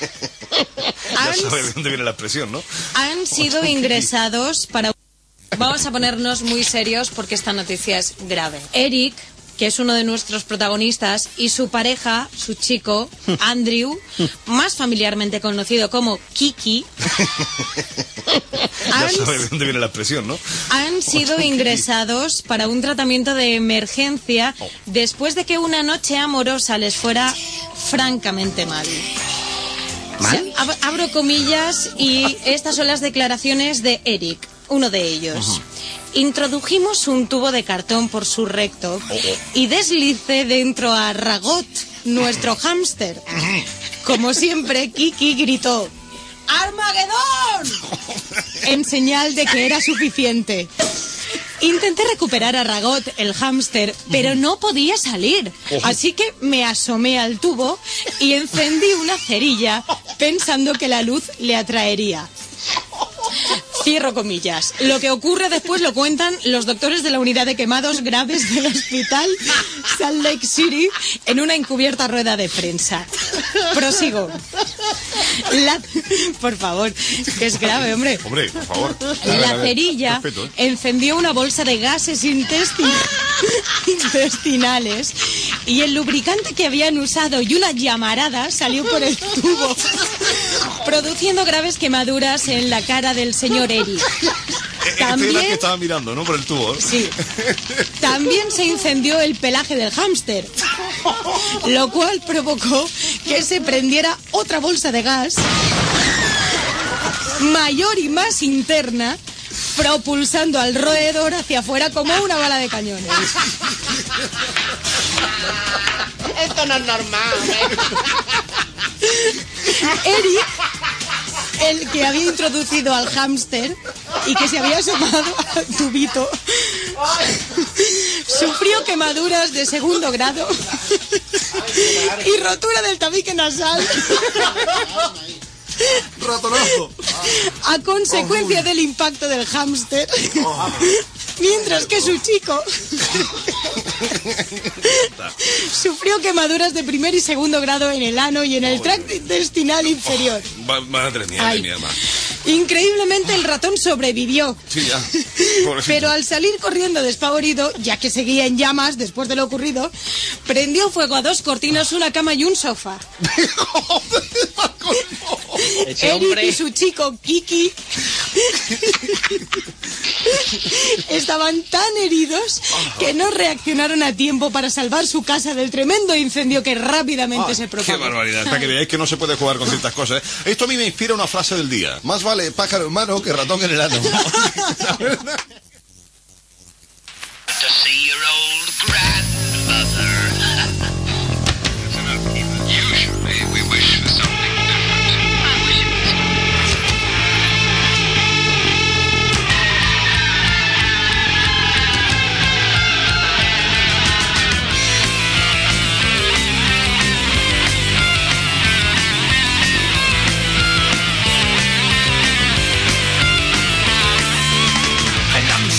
Ya sabes de dónde viene la expresión, ¿no? Han sido ingresados para... Vamos a ponernos muy serios porque esta noticia es grave. Eric, que es uno de nuestros protagonistas, y su pareja, su chico, Andrew, más familiarmente conocido como Kiki, Ya sabes de dónde viene la expresión, ¿no? han sido ingresados para un tratamiento de emergencia después de que una noche amorosa les fuera francamente mal. ¿Mal? Abro comillas y estas son las declaraciones de Eric, uno de ellos. Introdujimos un tubo de cartón por su recto y deslicé dentro a Ragot, nuestro hámster. Como siempre, Kiki gritó ¡Armagedón! En señal de que era suficiente. Intenté recuperar a Ragot, el hámster, pero no podía salir. Así que me asomé al tubo y encendí una cerilla pensando que la luz le atraería. Cierro comillas. Lo que ocurre después lo cuentan los doctores de la unidad de quemados graves del hospital Salt Lake City en una encubierta rueda de prensa. Prosigo. Por favor, que es grave, hombre. Hombre, por favor. La cerilla Respeto, ¿eh? encendió una bolsa de gases intestinales y el lubricante que habían usado y una llamarada salió por el tubo, produciendo graves quemaduras en la cara del señor Eric. Este era el que estaba mirando, ¿no? Por el tubo. Sí. También se incendió el pelaje del hámster, lo cual provocó que se prendiera otra bolsa de gas mayor y más interna, propulsando al roedor hacia afuera como una bala de cañón. Esto no es normal, ¿eh? Eric, el que había introducido al hámster y que se había asomado al tubito, sufrió quemaduras de segundo grado y rotura del tabique nasal Ratonazo. a consecuencia del impacto del hámster, mientras que su chico sufrió quemaduras de primer y segundo grado en el ano y en el tracto intestinal inferior. Madre mía, Ay. madre mía, madre. Increíblemente el ratón sobrevivió. Sí, ya. Pobrecito. Pero al salir corriendo despavorido, ya que seguía en llamas después de lo ocurrido, prendió fuego a 2 cortinas, una cama y un sofá. Ese Eric hombre... y su chico Kiki estaban tan heridos que no reaccionaron a tiempo para salvar su casa del tremendo incendio que rápidamente se Qué propagó. barbaridad. Para que veáis que no se puede jugar con ciertas cosas, ¿eh? Esto a mí me inspira una frase del día. Más vale pájaro en mano que ratón en el ano. ¿La verdad? To see your old grandmother. Usually we wish for something different. I wish it was. And I'm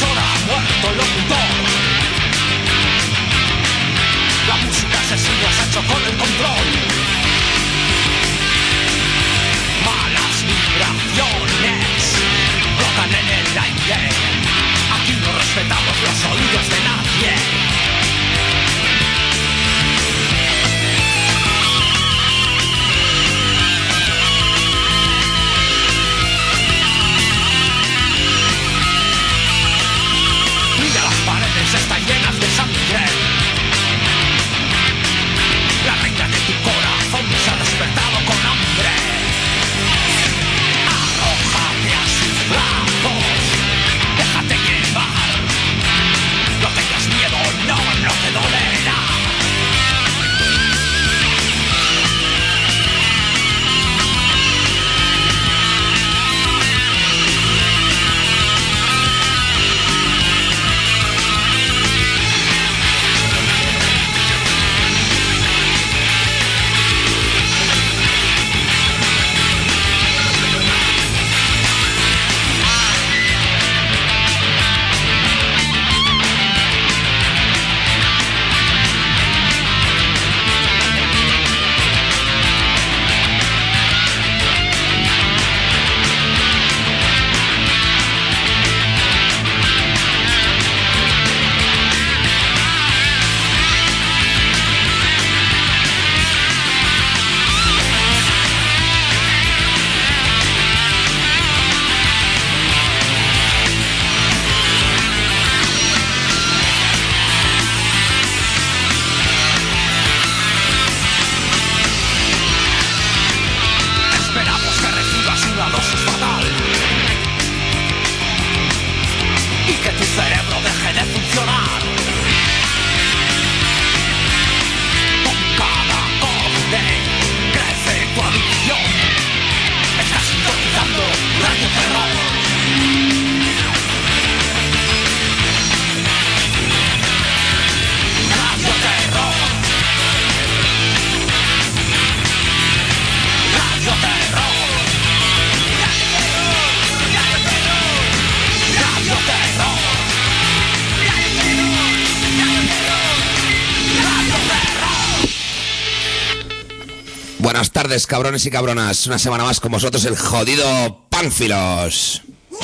Buenas tardes, cabrones y cabronas. Una semana más con vosotros el jodido Pánfilos.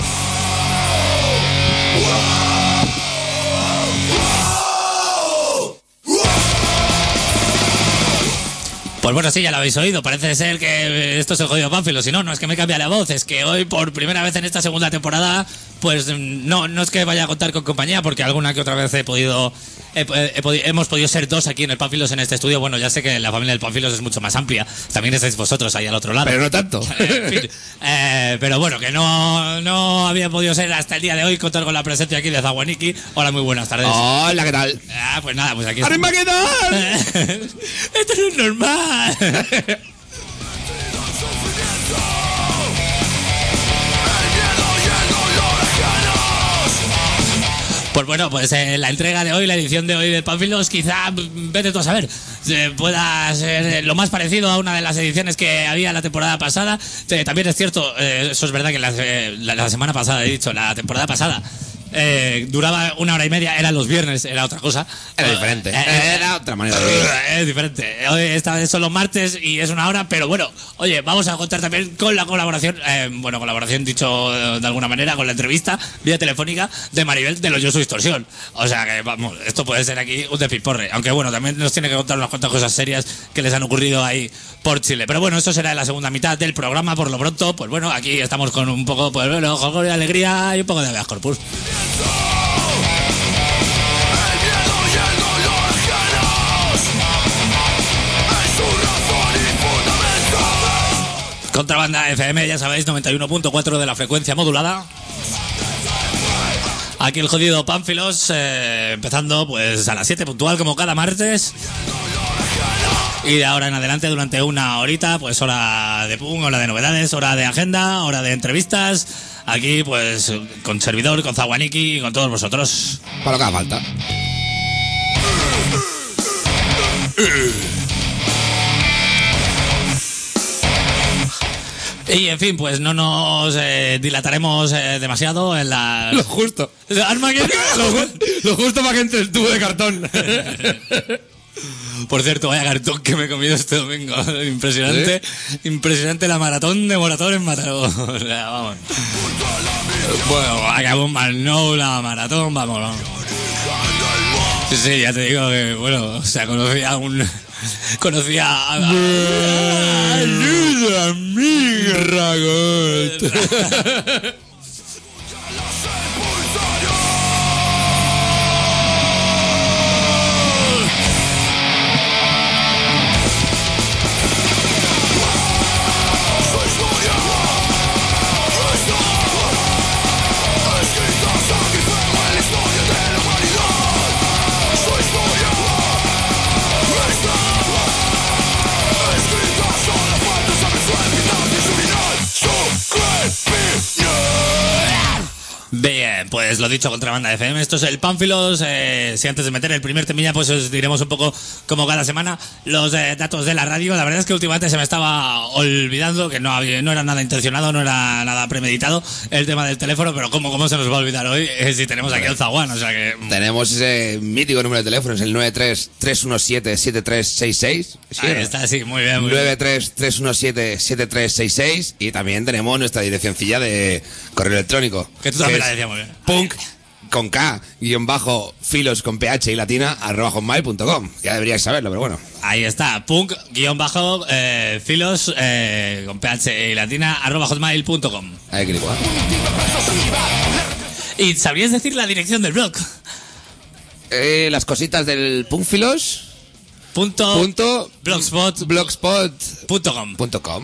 Pues bueno, sí, ya lo habéis oído. Parece ser que esto es el jodido Pánfilo. Si no, no es que me cambia la voz. Es que hoy, por primera vez en esta segunda temporada, pues no es que vaya a contar con compañía, porque alguna que otra vez hemos podido ser dos aquí en el Pánfilos en este estudio. Bueno, ya sé que la familia del Pánfilos es mucho más amplia. También estáis vosotros ahí al otro lado. Pero no tanto. En fin, pero bueno, que no había podido ser hasta el día de hoy contar con la presencia aquí de Zawaniki. Hola, muy buenas tardes. Hola, ¿qué tal? Pues nada, pues aquí ¡Arriba, qué tal! Esto no es normal. Pues bueno, pues la entrega de hoy, la edición de hoy de Pánfilos, quizá, vete tú a saber, pueda ser lo más parecido a una de las ediciones que había la temporada pasada. También es cierto, eso es verdad que la semana pasada, he dicho, la temporada pasada, duraba 1 hora y media, eran los viernes, era otra cosa. Era diferente. Era otra manera de vivir. Es diferente. Hoy esta vez son los martes y es 1 hora, pero bueno, oye, vamos a contar también con la colaboración, colaboración dicho de alguna manera, con la entrevista vía telefónica de Maribel de los Yo Soy Distorsión. O sea que, vamos, esto puede ser aquí un despiporre. Aunque bueno, también nos tiene que contar unas cuantas cosas serias que les han ocurrido ahí por Chile. Pero bueno, esto será en la segunda mitad del programa. Por lo pronto, pues bueno, aquí estamos con un poco, pues bueno, jolgorio de alegría y un poco de habeas corpus. Contrabanda FM, ya sabéis, 91.4 de la frecuencia modulada. Aquí el jodido Pánfilos, empezando pues a las 7 puntual como cada martes. Y de ahora en adelante durante 1 horita, pues hora de punk, hora de novedades, hora de agenda, hora de entrevistas. Aquí pues con servidor, con Zawaniki y con todos vosotros. Para lo que haga falta. Y en fin, pues no nos dilataremos demasiado en la... Lo justo. Lo justo para que entre el tubo de cartón. Por cierto, vaya cartón que me he comido este domingo. Impresionante. ¿Sí? Impresionante la maratón de Moratón en Mataró. O sea, vamos. Bueno, acabó mal, no la maratón, vamos. Sí, ya te digo que, bueno, o sea, conocía a... ¡Ayuda a mí, Ragot! Bien, pues lo dicho, Contrabanda FM, esto es el Pánfilos. Si antes de meter el primer temilla, pues os diremos un poco, como cada semana, los datos de la radio. La verdad es que últimamente se me estaba olvidando, que no era nada intencionado, no era nada premeditado el tema del teléfono, pero ¿cómo se nos va a olvidar hoy si tenemos aquí el zaguán? O sea que... Tenemos ese mítico número de teléfono, es el 93-317-7366. ¿Sí, ahí está, sí, muy bien. 93-317-7366. Y también tenemos nuestra direccioncilla de correo electrónico. Que tú también la decías muy bien. Punk con K, _filos con PH y latina, @hotmail.com. Ya deberíais saberlo, pero bueno. Ahí está, punk filos con PH y latina, @hotmail.com. Ahí que igual. ¿Y sabrías decir la dirección del blog? Las cositas del Punkfilos. blogspot.com.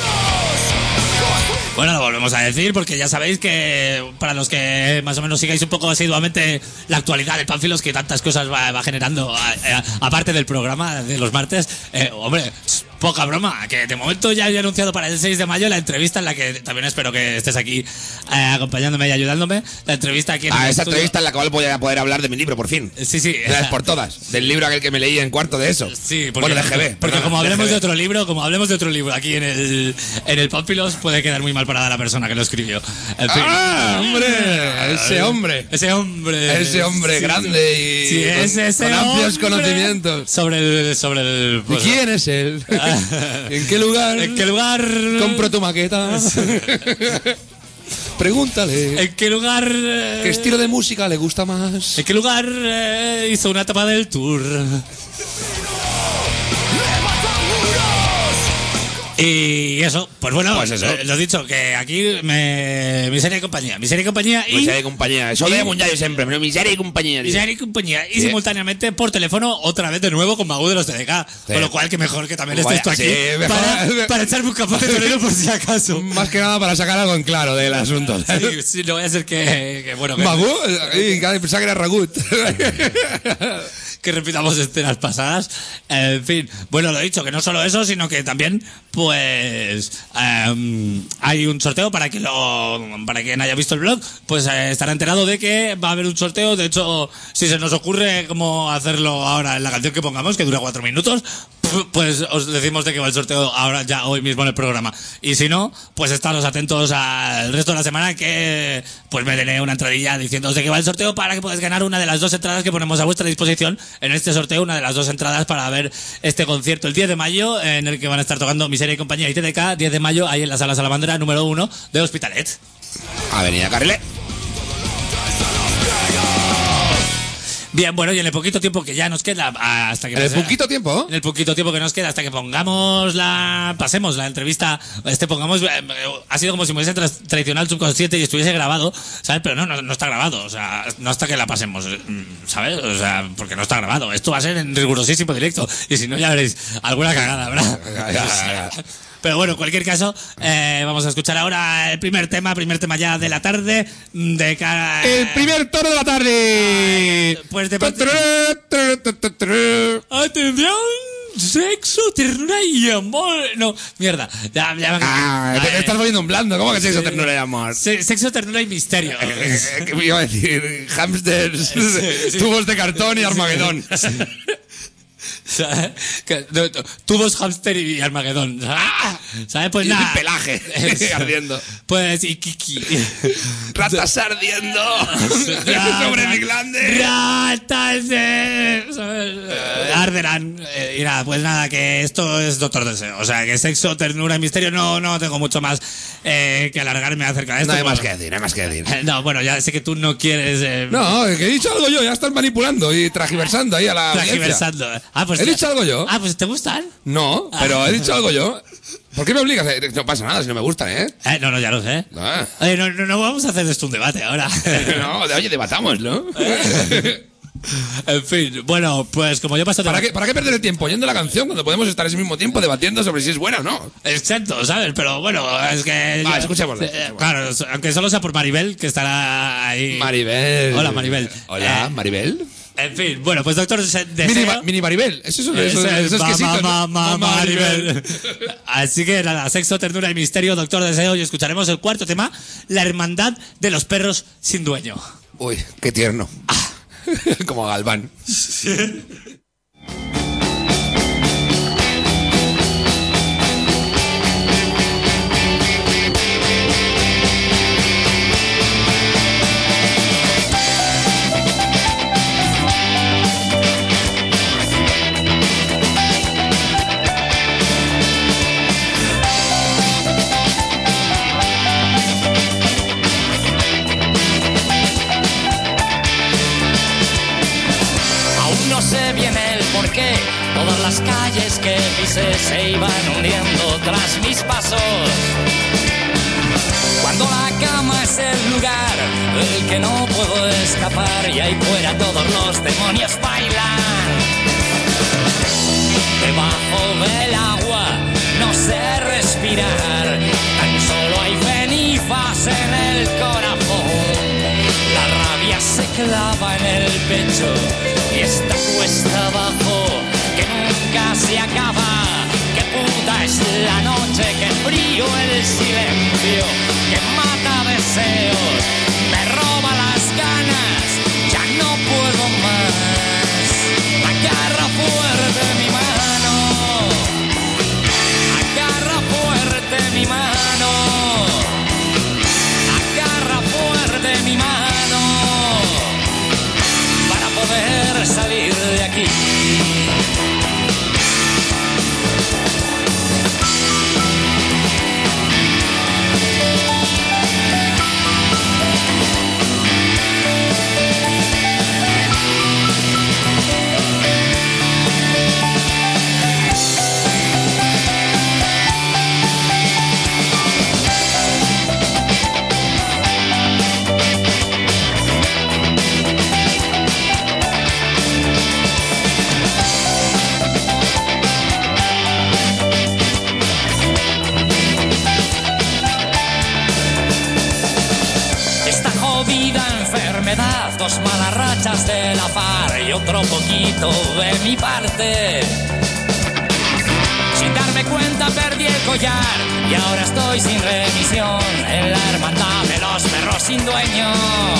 Bueno, lo volvemos a decir porque ya sabéis que para los que más o menos sigáis un poco asiduamente la actualidad del Pánfilos, que tantas cosas va generando, aparte del programa de los martes, hombre, poca broma, que de momento ya he anunciado para el 6 de mayo la entrevista en la que también espero que estés aquí acompañándome y ayudándome. La entrevista aquí en el esa estudio. Entrevista en la cual voy a poder hablar de mi libro, por fin. Sí. De una vez por todas. Del libro aquel que me leí en cuarto de eso. Sí, porque, bueno, de GB. Porque como hablemos de otro libro aquí en el Pánfilos, puede quedar muy mal parada la persona que lo escribió. En fin. Ese hombre sí, grande y sí, con amplios conocimientos. Sobre el ¿Y quién es él? ¿En qué lugar? ¿En qué lugar? Compro tu maqueta. Pregúntale. ¿En qué lugar? ¿Qué estilo de música le gusta más? ¿En qué lugar hizo una etapa del tour? Y eso, pues bueno, Pues eso. Lo dicho, que aquí miseria y compañía. Miseria y compañía y... Miseria y compañía. Eso de mundial siempre, pero miseria y compañía. Tío. Miseria y compañía. Y Sí. simultáneamente por teléfono, otra vez de nuevo con Magu de los TDK. Sí. Con lo cual, que mejor que también Vaya, estés tú aquí sí, mejor. para echarme un capote torero por si acaso. Más que nada para sacar algo en claro del asunto. Sí, sí, no voy a ser que bueno, que, Magú, pensaba que era Ragut. que repitamos escenas pasadas. En fin, bueno, lo he dicho, que no solo eso, sino que también, pues, hay un sorteo para quien haya visto el blog, pues estará enterado de que va a haber un sorteo. De hecho, si se nos ocurre cómo hacerlo ahora en la canción que pongamos, que dura 4 minutos, pues os decimos de qué va el sorteo ahora, ya hoy mismo en el programa. Y si no, pues estaros atentos al resto de la semana, que pues me daré una entradilla diciéndoos de qué va el sorteo para que podáis ganar una de las 2 entradas que ponemos a vuestra disposición en este sorteo, una de las 2 entradas para ver este concierto el 10 de mayo, en el que van a estar tocando Miseria y compañía y TDK, 10 de mayo, ahí en la Sala Salamandra número 1 de Hospitalet. Avenida Carrilé. Bien, bueno, y en el poquito tiempo que ya nos queda hasta que... ¿En el poquito tiempo? En el poquito tiempo que nos queda hasta que pasemos la entrevista, ha sido como si me hubiese traicionado el subconsciente y estuviese grabado, ¿sabes? Pero no está grabado, o sea, no hasta que la pasemos, ¿sabes? O sea, porque no está grabado. Esto va a ser en rigurosísimo directo, y si no ya veréis alguna cagada, ¿verdad? Pero bueno, en cualquier caso, vamos a escuchar ahora el primer tema ya de la tarde, de cara... El primer toro de la tarde. Pues de ¡atención! Sexo, ternura y amor. No, mierda. Ya Te estás poniendo un blando. ¿Cómo que sexo, ternura y amor? Sexo, ternura y misterio. ¿Qué iba a decir? Hamsters, tubos de cartón y Armagedón. ¿Sabes? Tubos, hámster y Armagedón. ¿Sabes? Pues Y nada. pelaje ardiendo. Pues y Kiki. Ratas ardiendo sobre mi glande. Ratas ¿sabes? Arderán. Y nada, pues nada, que esto es Doctor Deseo. O sea, que sexo, ternura y misterio no tengo mucho más que alargarme acerca de esto. No hay más que decir, No, bueno, ya sé que tú no quieres... No, que he dicho algo yo, ya estás manipulando y tragiversando ahí a la audiencia. Tragiversando. Pues ¿He dicho algo yo? Pues ¿te gustan? No, pero he dicho algo yo. ¿Por qué me obligas? No pasa nada si no me gustan, ¿eh? No, ya lo sé. Ah. Oye, no vamos a hacer de esto un debate ahora. No, oye, debatámoslo. En fin, bueno, pues como yo paso... ¿Para qué perder el tiempo oyendo la canción cuando podemos estar ese mismo tiempo debatiendo sobre si es buena o no? Exacto, ¿sabes? Pero bueno, es que... Va, escuchémoslo. Claro, aunque solo sea por Maribel, que estará ahí... Maribel. Hola, Maribel. Hola, Maribel. En fin, bueno, pues Doctor Deseo... Mini Maribel. Eso es quesito, ¿no? Maribel. Así que nada, sexo, ternura y misterio, Doctor Deseo, y escucharemos el cuarto tema, La Hermandad de los Perros Sin Dueño. Uy, qué tierno. Como Galván. No sé bien el porqué, todas las calles que pisé se iban hundiendo tras mis pasos. Cuando la cama es el lugar del que no puedo escapar y ahí fuera todos los demonios bailan. Debajo del agua no sé respirar, tan solo hay cenizas en el corazón. La rabia se clava en el pecho y esta cuesta abajo que nunca se acaba. Qué puta es la noche, qué frío el silencio, que mata deseos, me roba las ganas, ya no puedo más. Agarra fuerte mi mano, agarra fuerte mi mano, agarra fuerte mi mano, para poder salir de aquí. 2 malas rachas de la par y otro poquito de mi parte. Sin darme cuenta perdí el collar y ahora estoy sin remisión en la hermandad de los perros sin dueño.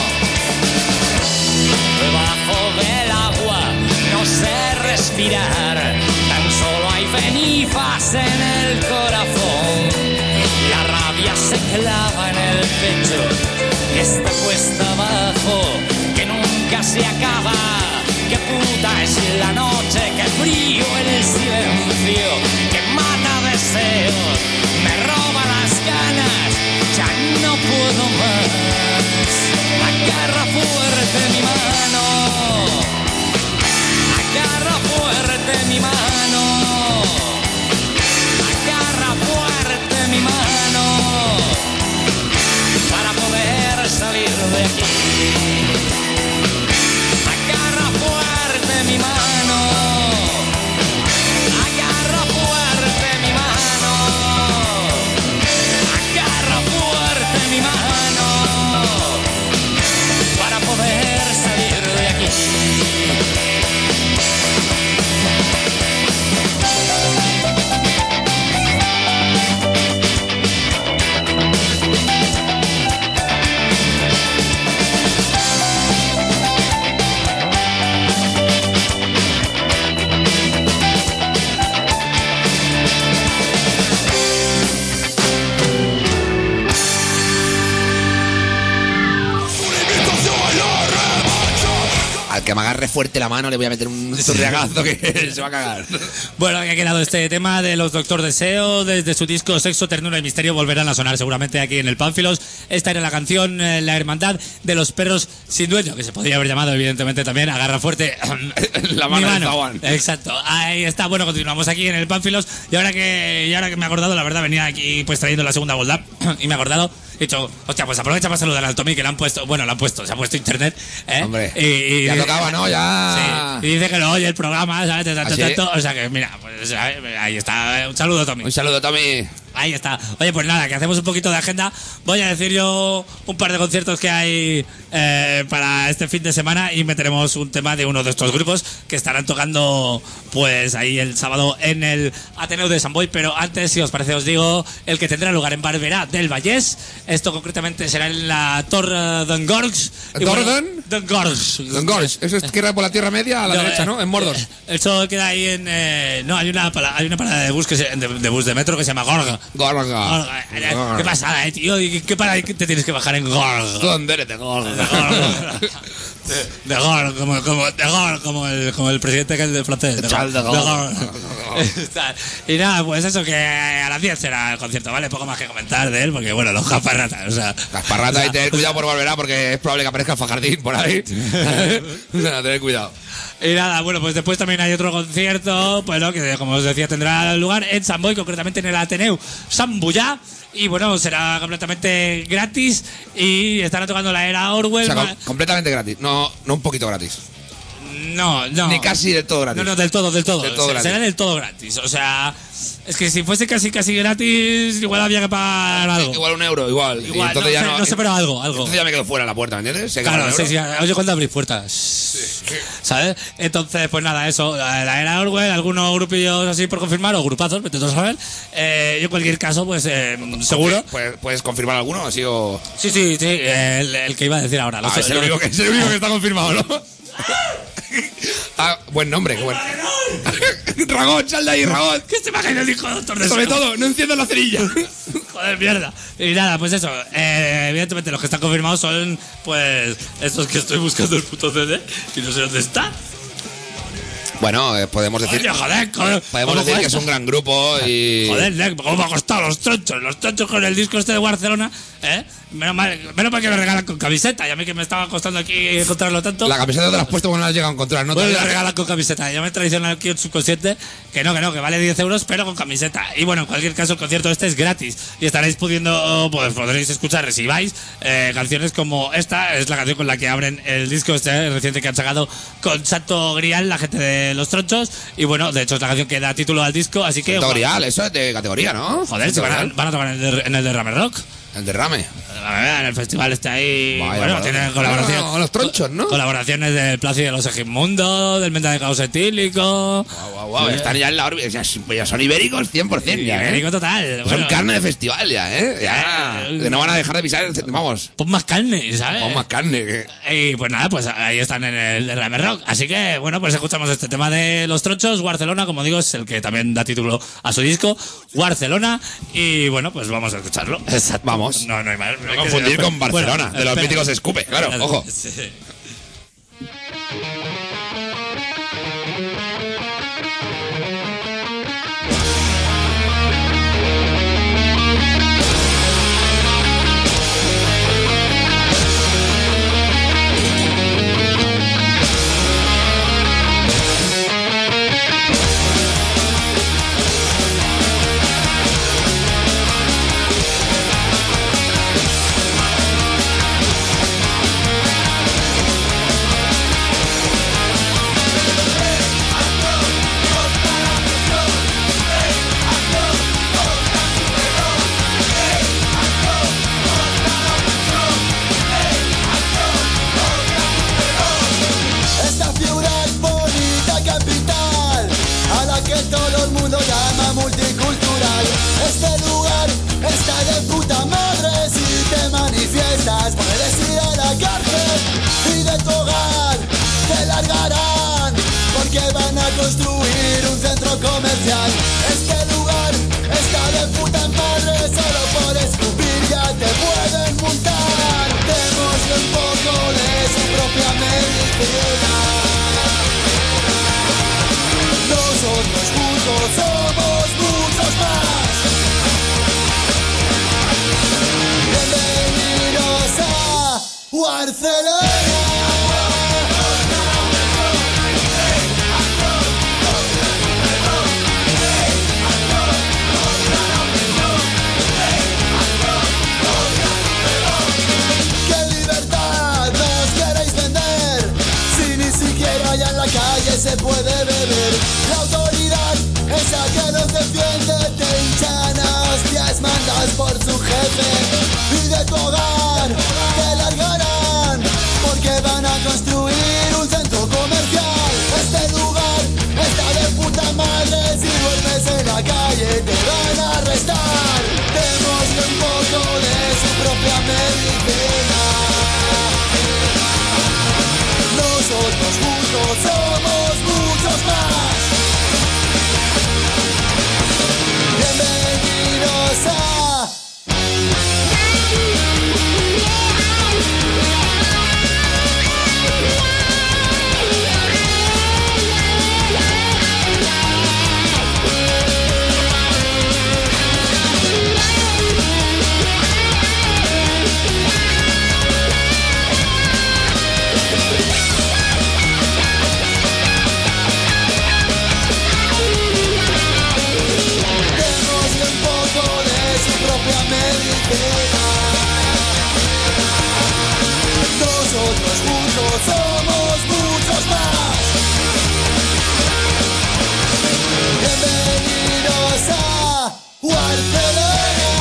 Debajo del agua no sé respirar, tan solo hay cenizas en el corazón. La rabia se clava en el pecho, que está cuesta abajo, que nunca se acaba. Qué puta es la noche, qué frío el silencio, que mata deseos, me roba las ganas, ya no puedo más. Agarra fuerte mi mano, agarra fuerte mi mano, agarra fuerte mi mano, para poder salir de aquí. Agarra fuerte mi mano, agarra fuerte mi mano, agarra fuerte mi mano, para poder salir de aquí. Al que me agarre fuerte la mano le voy a meter un zurriagazo que se va a cagar. Bueno, que ha quedado este tema de los Doctor Deseo. Desde su disco Sexo, Ternura y Misterio volverán a sonar seguramente aquí en el Pánfilos. Esta era la canción La Hermandad de los Perros Sin Dueño, que se podría haber llamado evidentemente también Agarra Fuerte La mi mano del mano. zaguán. Exacto, ahí está. Bueno, continuamos aquí en el Pánfilos. Y ahora que me he acordado, la verdad, venía aquí pues trayendo la segunda Gold Up y me he acordado. He dicho, hostia, pues aprovecha para saludar al Tommy, que le han puesto, se ha puesto internet, ¿eh? Hombre, y ya tocaba, ¿no? Ya. Sí, y dice que lo oye el programa, ¿sabes? De tanto, ¿Ah, sí? tanto. O sea que, mira, pues ahí está. Un saludo, Tommy. Un saludo, Tommy. Ahí está. Oye, pues nada, que hacemos un poquito de agenda. Voy a decir yo un par de conciertos que hay para este fin de semana y meteremos un tema de uno de estos grupos que estarán tocando pues ahí el sábado en el Ateneo de Sant Boi. Pero antes, si os parece, os digo el que tendrá lugar en Barberà del Vallès. Esto concretamente será en la Torre d'en Gorgs. D'en Gorgs. Eso es que era por la Tierra Media a la derecha, ¿no? En Mordor. Eso queda ahí en... no, hay una parada de bus de bus de metro que se llama Gorga. Gorga. Qué pasada, tío. ¿Y qué parada te tienes que bajar en Gorga? ¿Dónde eres de Gorga? De Gaulle, como el presidente que es de francés. De Gaulle. Y nada, pues eso, que a las 10 será el concierto, ¿vale? Poco más que comentar de él, porque bueno, los Gasparratas, o sea... Gasparratas, y tener cuidado por Barberà, porque es probable que aparezca el Fajardín por ahí. O sea, tener cuidado. Y nada, bueno, pues después también hay otro concierto, pues ¿no? Que como os decía tendrá lugar en Sant Boi, concretamente en el Ateneu Sant Boià. Y bueno, será completamente gratis y estará tocando la Era Orwell. O sea, completamente gratis, no un poquito gratis. No. Ni casi del todo gratis. No, del todo. Gratis. Será del todo gratis. O sea, es que si fuese casi gratis, igual había que pagar algo. Igual €1, igual. Y entonces no, ya no sé, pero algo. Entonces ya me quedo fuera de la puerta, ¿me entiendes? Claro, sí. Oye, ¿cuándo abrís puertas? Sí. ¿Sabes? Entonces, pues nada, eso. La Era Orwell, algunos grupillos así por confirmar, o grupazos, vete tú a saber. Yo en cualquier caso, pues seguro. ¿Puedes confirmar alguno? ¿Así o...? Sí. El que iba a decir ahora. Es el único que está confirmado, ¿no? Buen nombre, qué bueno. Ragón, sal de ahí, Ragón. ¿Qué se imagina el hijo de Doctor Deseo? Sobre todo, no enciendas la cerilla. Joder, mierda. Y nada, pues eso. Evidentemente los que están confirmados son, pues, estos que estoy buscando el puto CD y no sé dónde está. Bueno, podemos decir... Oye, joder, podemos decir que es un gran grupo y... Joder, ¿cómo me ha costado los tronchos? Los tronchos con el disco este de Barcelona, ¿eh? Menos mal que lo regalan con camiseta. Y a mí que me estaba costando aquí encontrarlo tanto. La camiseta te la has puesto cuando la has llegado a encontrar, ¿no? Pues la regalan con camiseta. Yo me traiciono aquí en subconsciente que vale 10 euros, pero con camiseta. Y bueno, en cualquier caso, el concierto este es gratis. Y estaréis podréis escuchar, si vais, canciones como esta. Es la canción con la que abren el disco este reciente que han sacado con Santo Grial, la gente de Los Tronchos. Y bueno, de hecho es la canción que da título al disco, así que... Santo Grial, eso es de categoría, ¿no? Joder, si van a tocar en el Derrame Rock. El derrame. En el festival está ahí. Vaya, bueno, vaya. tiene colaboración. Bueno, los tronchos, ¿no? Colaboraciones del Plácido de los Segismundo, del Menta de Caos Etílico. Guau, están ya en la órbita. Ya son ibéricos 100%, ya, ¿eh? Ibérico total. Son Bueno, carne de festival ya, ¿eh? Ya. Que no van a dejar de pisar. Vamos. pon más carne, ¿sabes? Pon más carne. Y pues nada, pues ahí están en el Derrame Rock. Así que, bueno, pues escuchamos este tema de Los Tronchos. Barcelona, como digo, es el que también da título a su disco. Barcelona. Y bueno, pues vamos a escucharlo. Exacto. Vamos. No hay más. No confundir con Barcelona, Bueno, de los espera. míticos Escupe, claro, ojo. Sí. Esta ciudad bonita capital, a la que todo el mundo llama multicultural. Este lugar está de puta madre, si te manifiestas puedes ir a la cárcel y de tu hogar te largarán, porque van a construir un centro comercial. Este lugar está de puta madre, solo por escupir ya te pueden multar. Démosle un poco de su propia medicina. Nosotros juntos somos muchos más. Bienvenidos a Barcelona. ¿Qué libertad nos queréis vender? Si ni siquiera allá en la calle se puede beber. La autoridad, esa que nos defiende, te hinchan a hostias, mandas por su jefe. Y de tu hogar te largarán, porque van a construir un centro comercial. Este lugar está de puta madre, si duermes en la calle te van a arrestar. Démosle un poco de su propia medicina. Nosotros juntos somos muchos más. Bienvenidos a démosle un poco de su propia medicina. Nosotros juntos somos muchos más. Bienvenidos a Barcelona.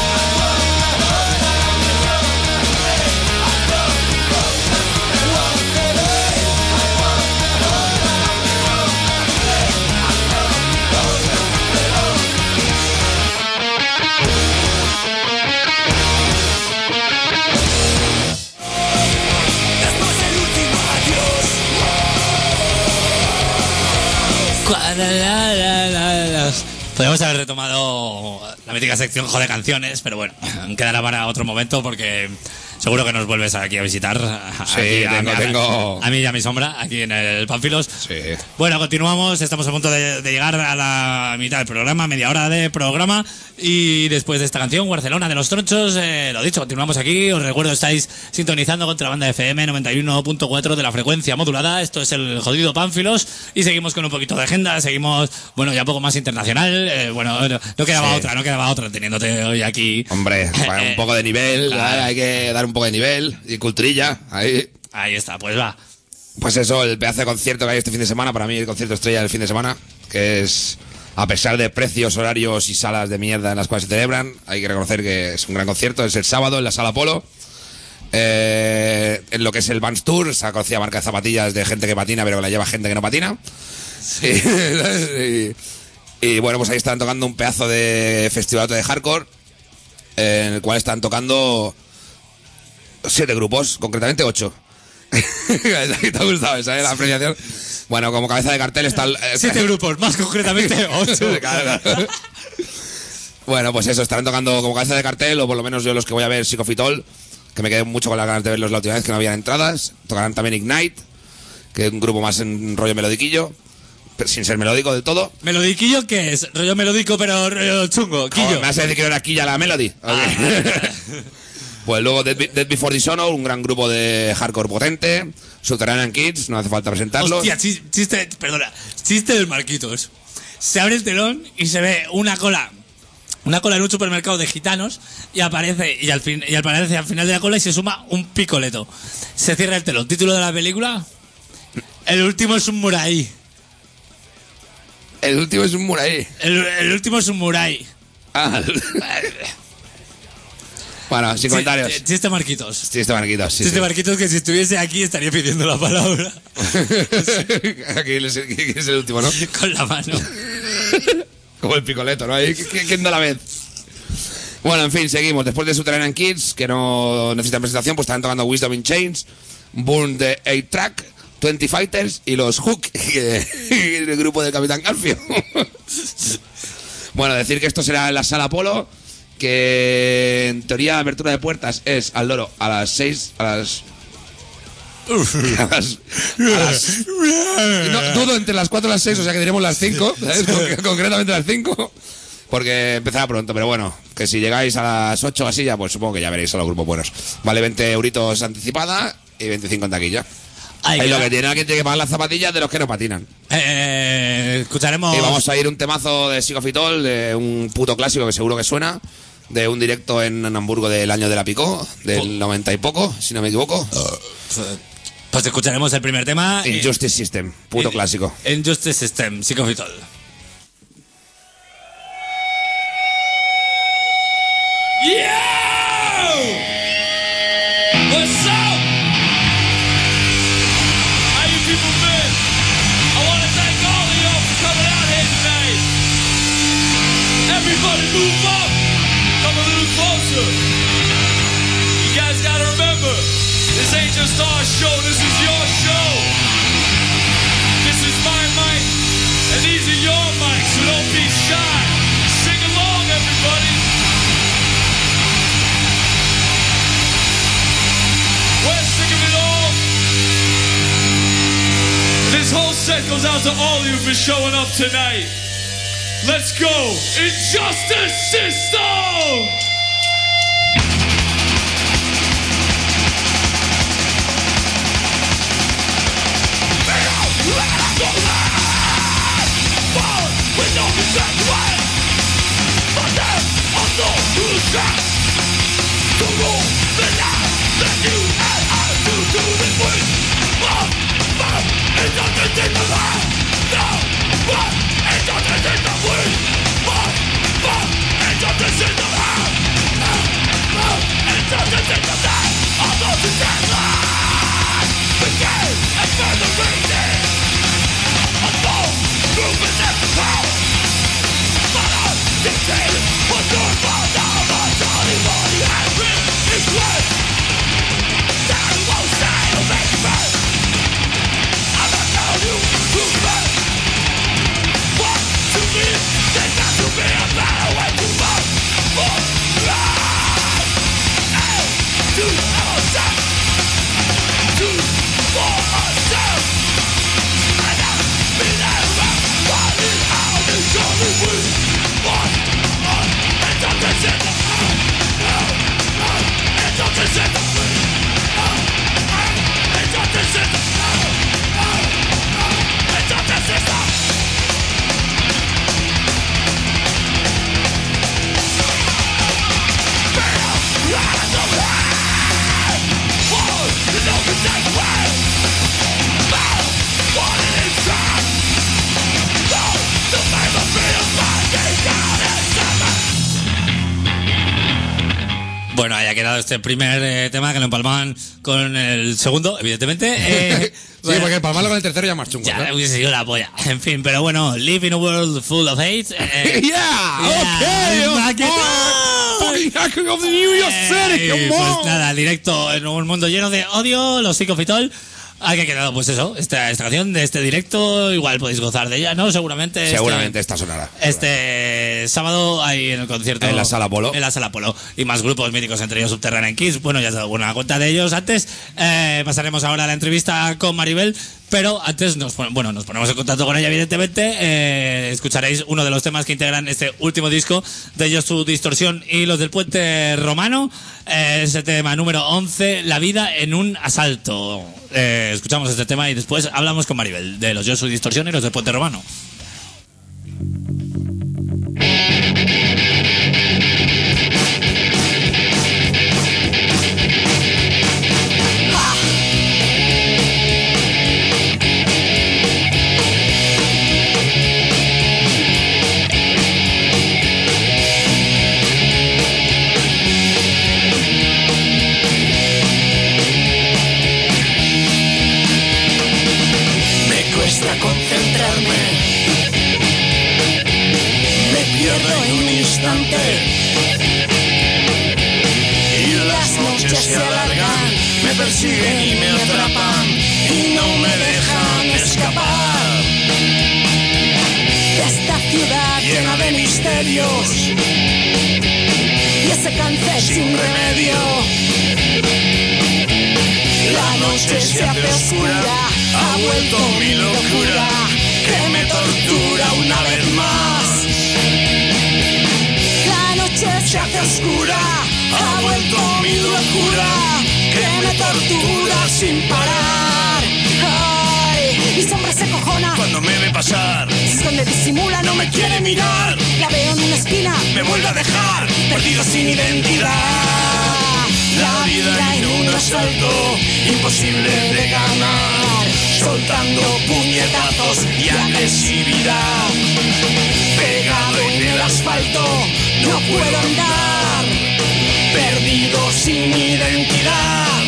Podríamos haber retomado la mítica sección Jode Canciones, pero bueno, quedará para otro momento porque seguro que nos vuelves aquí a visitar. Sí, tengo- A mí y a mi sombra, aquí en el Pánfilos. Sí. Bueno, continuamos, estamos a punto de llegar a la mitad del programa, media hora de programa. Y después de esta canción, Barcelona de Los Tronchos, lo dicho, continuamos aquí. Os recuerdo, estáis sintonizando Contrabanda FM 91.4 de la frecuencia modulada. Esto es el jodido Pánfilos. Y seguimos con un poquito de agenda, seguimos, bueno, ya un poco más internacional. Bueno, no quedaba otra teniéndote hoy aquí. Hombre, un poco de nivel, Claro. hay que dar un poco de nivel y culturilla, ahí. Ahí está, pues va. Pues eso, el pedazo de concierto que hay este fin de semana, para mí el concierto estrella del fin de semana, que es A pesar de precios, horarios y salas de mierda en las cuales se celebran, hay que reconocer que es un gran concierto. Es el sábado en la Sala Apolo. En lo que es el Vans Tour, esa conocida marca de zapatillas de gente que patina, pero que la lleva gente que no patina. Y bueno, pues ahí están tocando un pedazo de festival de hardcore, en el cual están tocando 7 grupos, concretamente 8. ¿Te ha gustado esa, la apreciación? Bueno, como cabeza de cartel está... 7 grupos, más concretamente 8. Claro. Bueno, pues eso, estarán tocando como cabeza de cartel, o por lo menos yo los que voy a ver, Psicofitol, que me quedé mucho con las ganas de verlos la última vez, que no habían entradas. Tocarán también Ignite, que es un grupo más en rollo melodiquillo, pero sin ser melódico del todo. ¿Melodiquillo qué es? Rollo melódico pero rollo chungo, quillo. Me vas a decir que no era Quilla la Melody. Pues luego Dead Before Dishonor, un gran grupo de hardcore potente. Subterranean Kids, no hace falta presentarlos. Hostia, chiste del Marquitos. Se abre el telón y se ve una cola en un supermercado de gitanos y aparece al final de la cola y se suma un picoleto. Se cierra el telón. ¿Título de la película? El último es un murai. El último es un murai. El último es un murai. Bueno, sin comentarios. Chiste Marquitos. Chiste Marquitos, sí. Chiste Marquitos que si estuviese aquí estaría pidiendo la palabra. Aquí es el último, ¿no? Con la mano. Como el picoleto, ¿no? ¿Quién da la vez? Bueno, en fin, seguimos. Después de Subterranean Kids, que no necesitan presentación, pues están tocando Wisdom in Chains, Burn the 8-Track, 20 Fighters y los Hook, el grupo del Capitán Garfio. Bueno, decir que esto será en la Sala Apolo, que en teoría la apertura de puertas es al loro a las 6, no, dudo entre las 4 y las 6, o sea que diremos las 5, ¿sabes? Concretamente las 5, porque empezará pronto, pero bueno, que si llegáis a las 8 así ya, pues supongo que ya veréis a los grupos buenos. Vale 20 euritos anticipada y 25 en taquilla. Ahí lo que tiene alguien tiene que pagar las zapatillas de los que no patinan. Escucharemos... Y vamos a ir un temazo de Psicofitol, de un puto clásico que seguro que suena, de un directo en Hamburgo del año de la Picó, del 90 y poco, si no me equivoco. Pues escucharemos el primer tema. Injustice System, puto clásico. Injustice System, Psicofitol. Yeah! What's up? How you people been? I want to thank all of y'all for coming out here tonight. Everybody move up. Come a little closer. You guys gotta remember, this ain't just our show, this is your show. This is my mic, and these are your mics, so don't be shy. Sing along, everybody. We're sick of it all. This whole set goes out to all of you for showing up tonight. Let's go. Injustice System! With no consent way, but then also who's dressed to rule the life that you and I do to this week. Injustice in the land. No, but injustice in the week. Injustice in the land. Injustice in the land. All those who stand live begin and further reading. A small group is at the power. But I'm dictated. What's your fault now? My Johnny Money has been explained. Bueno, haya quedado este primer tema que lo empalmaban con el segundo, evidentemente. Sí, porque empalmarlo con el tercero ya más chungo. Ya ¿no? hubiese sido la polla. En fin, pero bueno, live in a world full of hate. Fucking hacking of the New York City, come Pues on. nada, directo en un mundo lleno de odio, los psicofitol. ¿A qué ha quedado? Pues eso, esta canción de este directo, igual podéis gozar de ella, ¿no? Seguramente. Seguramente esta sonará. Este sábado ahí en el concierto. En la Sala Polo. En la Sala Polo. Y más grupos míticos, entre ellos Subterranean Kiss. Bueno, ya os he dado una cuenta de ellos antes. Pasaremos ahora a la entrevista con Maribel. Pero antes nos ponemos en contacto con ella, evidentemente. Escucharéis uno de los temas que integran este último disco de ellos, su Distorsión y los del Puente Romano. Ese tema número 11, La vida en un asalto. Escuchamos este tema y después hablamos con Maribel de los Yo, su Distorsión y los del Puente Romano. Concentrarme, me pierdo en un instante y las noches se alargan, me persiguen y me atrapan y no me dejan escapar de esta ciudad llena de misterios y ese cáncer sin remedio. La noche se hace oscura, ha vuelto mi locura, que me tortura una vez más. La noche se hace oscura, ha vuelto mi locura, que me tortura sin parar. Ay, mi sombra se cojona cuando me ve pasar, se esconde, disimula, no me quiere mirar. La veo en una esquina, me vuelve a dejar perdido sin identidad. La vida en un asalto, imposible de ganar, soltando puñetazos y agresividad. Pegado en el asfalto, no puedo andar, perdido sin identidad.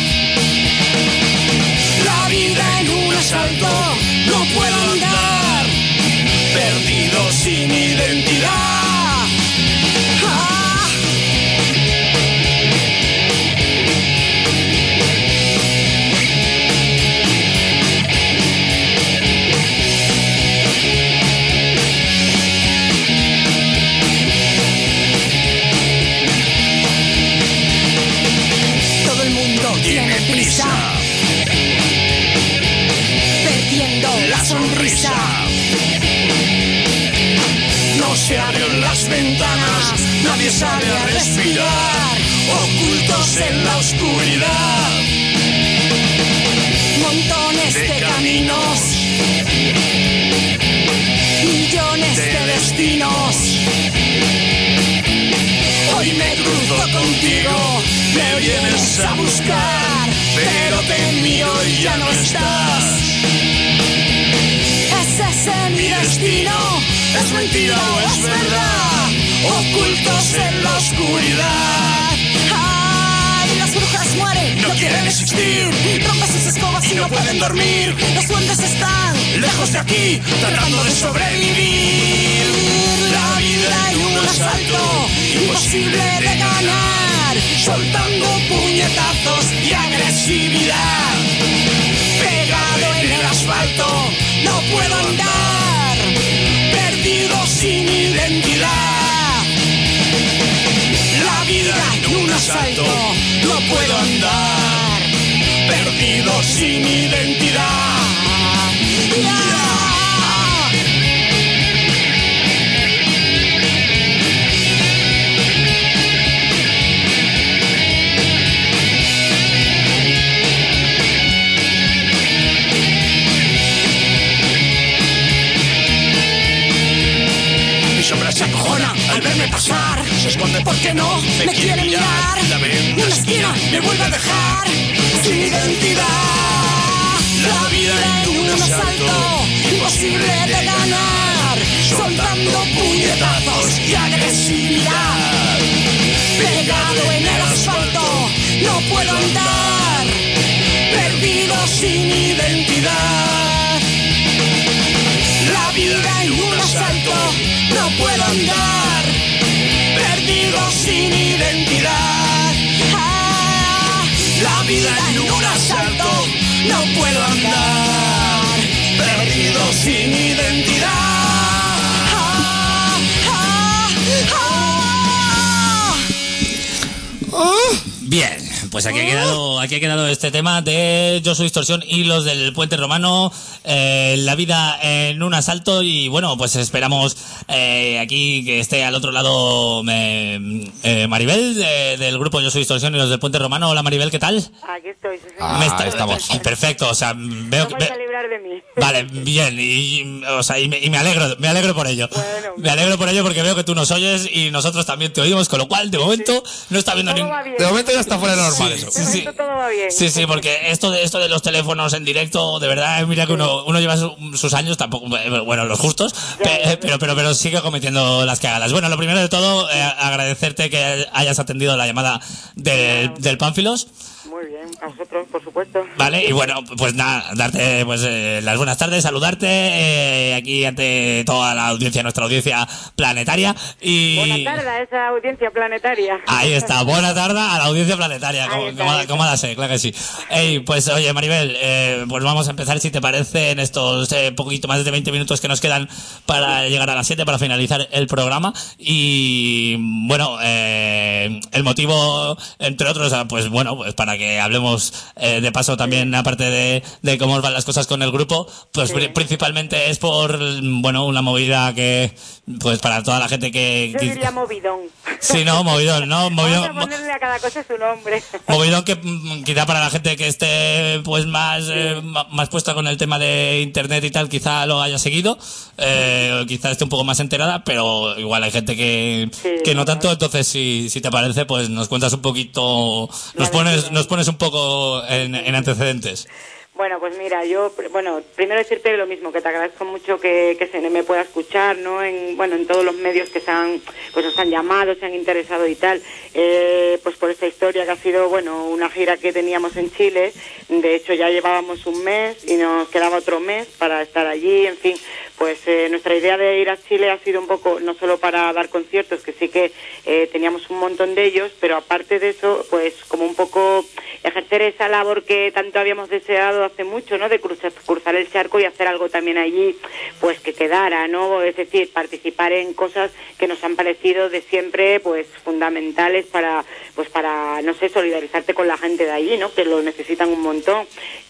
La vida en un asalto, no puedo andar, perdido sin identidad. Tiene prisa, perdiendo la sonrisa. No se abren las ventanas, nadie sale a respirar, ocultos en la oscuridad. Montones de caminos, millones de destinos. Hoy me cruzo contigo, me vienes a buscar, pero te miro y ya no estás. ¿Es ese mi destino? ¿Es mentira o es verdad? Ocultos en la oscuridad. ¡Ay! Las brujas mueren, no quieren existir. Rompen sus escobas y no pueden dormir. Los duendes están lejos de aquí, tratando de sobrevivir. La vida en un asalto, imposible de ganar, soltando puñetazos y agresividad. Pegado en el asfalto, no puedo andar, perdido sin identidad. La vida en un asalto, no puedo andar, perdido sin identidad. Mi sombra se acojona al verme pasar, se esconde porque no me quiere mirar. La ve en una esquina, me vuelve a dejar sin identidad. La vida en un asalto, imposible de ganar, soltando puñetazos y agresividad. Pegado en el asfalto, sin identidad. La vida en un asalto, no puedo andar, perdido sin identidad. Bien, pues aquí ha quedado este tema de Yo Soy Distorsión y los del Puente Romano, la vida en un asalto. Y bueno, pues esperamos aquí que esté al otro lado Maribel del grupo Yo Soy Distorsión y los del Puente Romano. Hola Maribel, ¿qué tal? Aquí estoy, sí, señor. Ahí estamos. Perfecto, o sea, veo No vais a librar de mí. Vale, bien, y me alegro por ello. Bueno, me alegro por ello porque veo que tú nos oyes y nosotros también te oímos, con lo cual de momento no está habiendo todo ningún... va bien. De momento ya está fuera de lo normal eso. Sí, sí. Todo va bien. Sí, porque esto de los teléfonos en directo, de verdad, mira que uno lleva sus años, tampoco, bueno, los justos, pero sigue cometiendo las cagadas. Bueno, lo primero de todo, agradecerte que hayas atendido la llamada del Pánfilos. Muy bien, a vosotros, por supuesto. Vale, y bueno, pues nada, darte pues las buenas tardes, saludarte aquí ante toda la audiencia, nuestra audiencia planetaria. Y Buenas tardes a esa audiencia planetaria. ahí está, buena tarde a la audiencia planetaria, Ahí como la sé, claro que sí. Ey, pues oye, Maribel, pues vamos a empezar, si te parece, en estos poquito más de 20 minutos que nos quedan para llegar a las 7, para finalizar el programa. Y bueno, el motivo, entre otros, pues bueno, pues para que hablemos de paso también, aparte de cómo van las cosas con el grupo, pues principalmente es por, bueno, una movida que, pues para toda la gente que... Yo diría movidón. Sí, no, movidón, ¿no? Vamos a ponerle a cada cosa su nombre. Movidón que quizá para la gente que esté pues más puesta con el tema de internet y tal, quizá lo haya seguido, quizá esté un poco más enterada, pero igual hay gente que no tanto. Entonces si te parece, pues nos cuentas un poquito, nos pones un poco en antecedentes. Bueno, pues mira, primero decirte lo mismo, que te agradezco mucho que se me pueda escuchar, ¿no? En todos los medios que nos han llamado, se han interesado y tal, pues por esta historia que ha sido, una gira que teníamos en Chile. De hecho, ya llevábamos un mes y nos quedaba otro mes para estar allí, en fin. Pues nuestra idea de ir a Chile ha sido un poco, no solo para dar conciertos, que sí que teníamos un montón de ellos, pero aparte de eso, pues como un poco ejercer esa labor que tanto habíamos deseado hace mucho, ¿no? De cruzar el charco y hacer algo también allí, pues que quedara, ¿no? Es decir, participar en cosas que nos han parecido de siempre, pues fundamentales para, no sé, solidarizarte con la gente de allí, ¿no? Que lo necesitan un montón,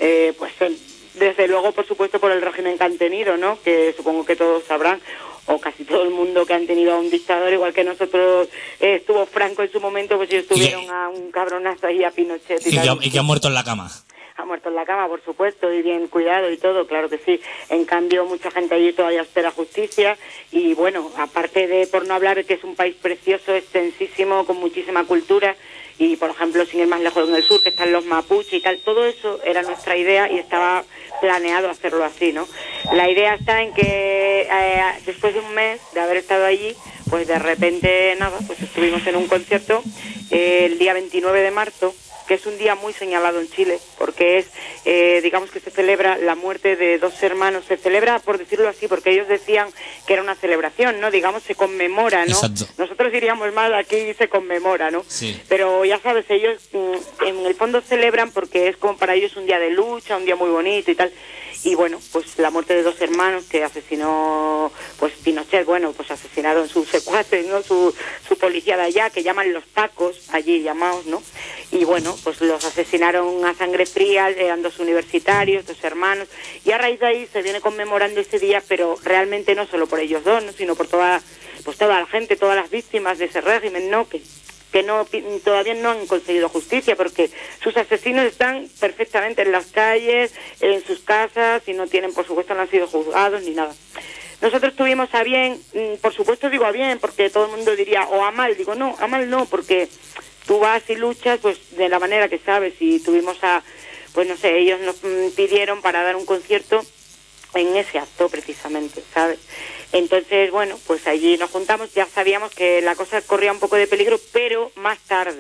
desde luego, por supuesto, por el régimen que han tenido, ¿no? Que supongo que todos sabrán, o casi todo el mundo que han tenido a un dictador, igual que nosotros, estuvo Franco en su momento, pues ellos tuvieron a un cabronazo ahí, a Pinochet y que ha muerto en la cama. Ha muerto en la cama, por supuesto, y bien cuidado y todo, claro que sí. En cambio, mucha gente allí todavía espera justicia y, bueno, aparte de, por no hablar, que es un país precioso, extensísimo, con muchísima cultura, y, por ejemplo, sin ir más lejos en el sur, que están los mapuches y tal, todo eso era nuestra idea y estaba planeado hacerlo así, ¿no? La idea está en que después de un mes de haber estado allí, pues de repente, pues estuvimos en un concierto el día 29 de marzo, que es un día muy señalado en Chile, porque es, digamos que se celebra la muerte de dos hermanos, se celebra, por decirlo así, porque ellos decían que era una celebración, ¿no? Digamos, se conmemora, ¿no? Exacto. Nosotros diríamos más, aquí se conmemora, ¿no? Sí. Pero ya sabes, ellos en el fondo celebran porque es como para ellos un día de lucha, un día muy bonito y tal. Y bueno, pues la muerte de dos hermanos que asesinó, pues Pinochet, pues asesinaron sus secuaces, ¿no? Su policía de allá, que llaman los pacos, allí llamados, ¿no? Y bueno, pues los asesinaron a sangre fría, eran dos universitarios, dos hermanos, y a raíz de ahí se viene conmemorando ese día, pero realmente no solo por ellos dos, ¿no? Sino por toda la gente, todas las víctimas de ese régimen, ¿no? Que todavía no han conseguido justicia, porque sus asesinos están perfectamente en las calles, en sus casas, y no tienen, por supuesto, no han sido juzgados ni nada. Nosotros tuvimos a bien, por supuesto digo a bien, porque todo el mundo diría, o a mal, digo no, a mal no, porque tú vas y luchas, pues de la manera que sabes, y tuvimos pues no sé, ellos nos pidieron para dar un concierto en ese acto precisamente, ¿sabes? Entonces, pues allí nos juntamos, ya sabíamos que la cosa corría un poco de peligro, pero más tarde,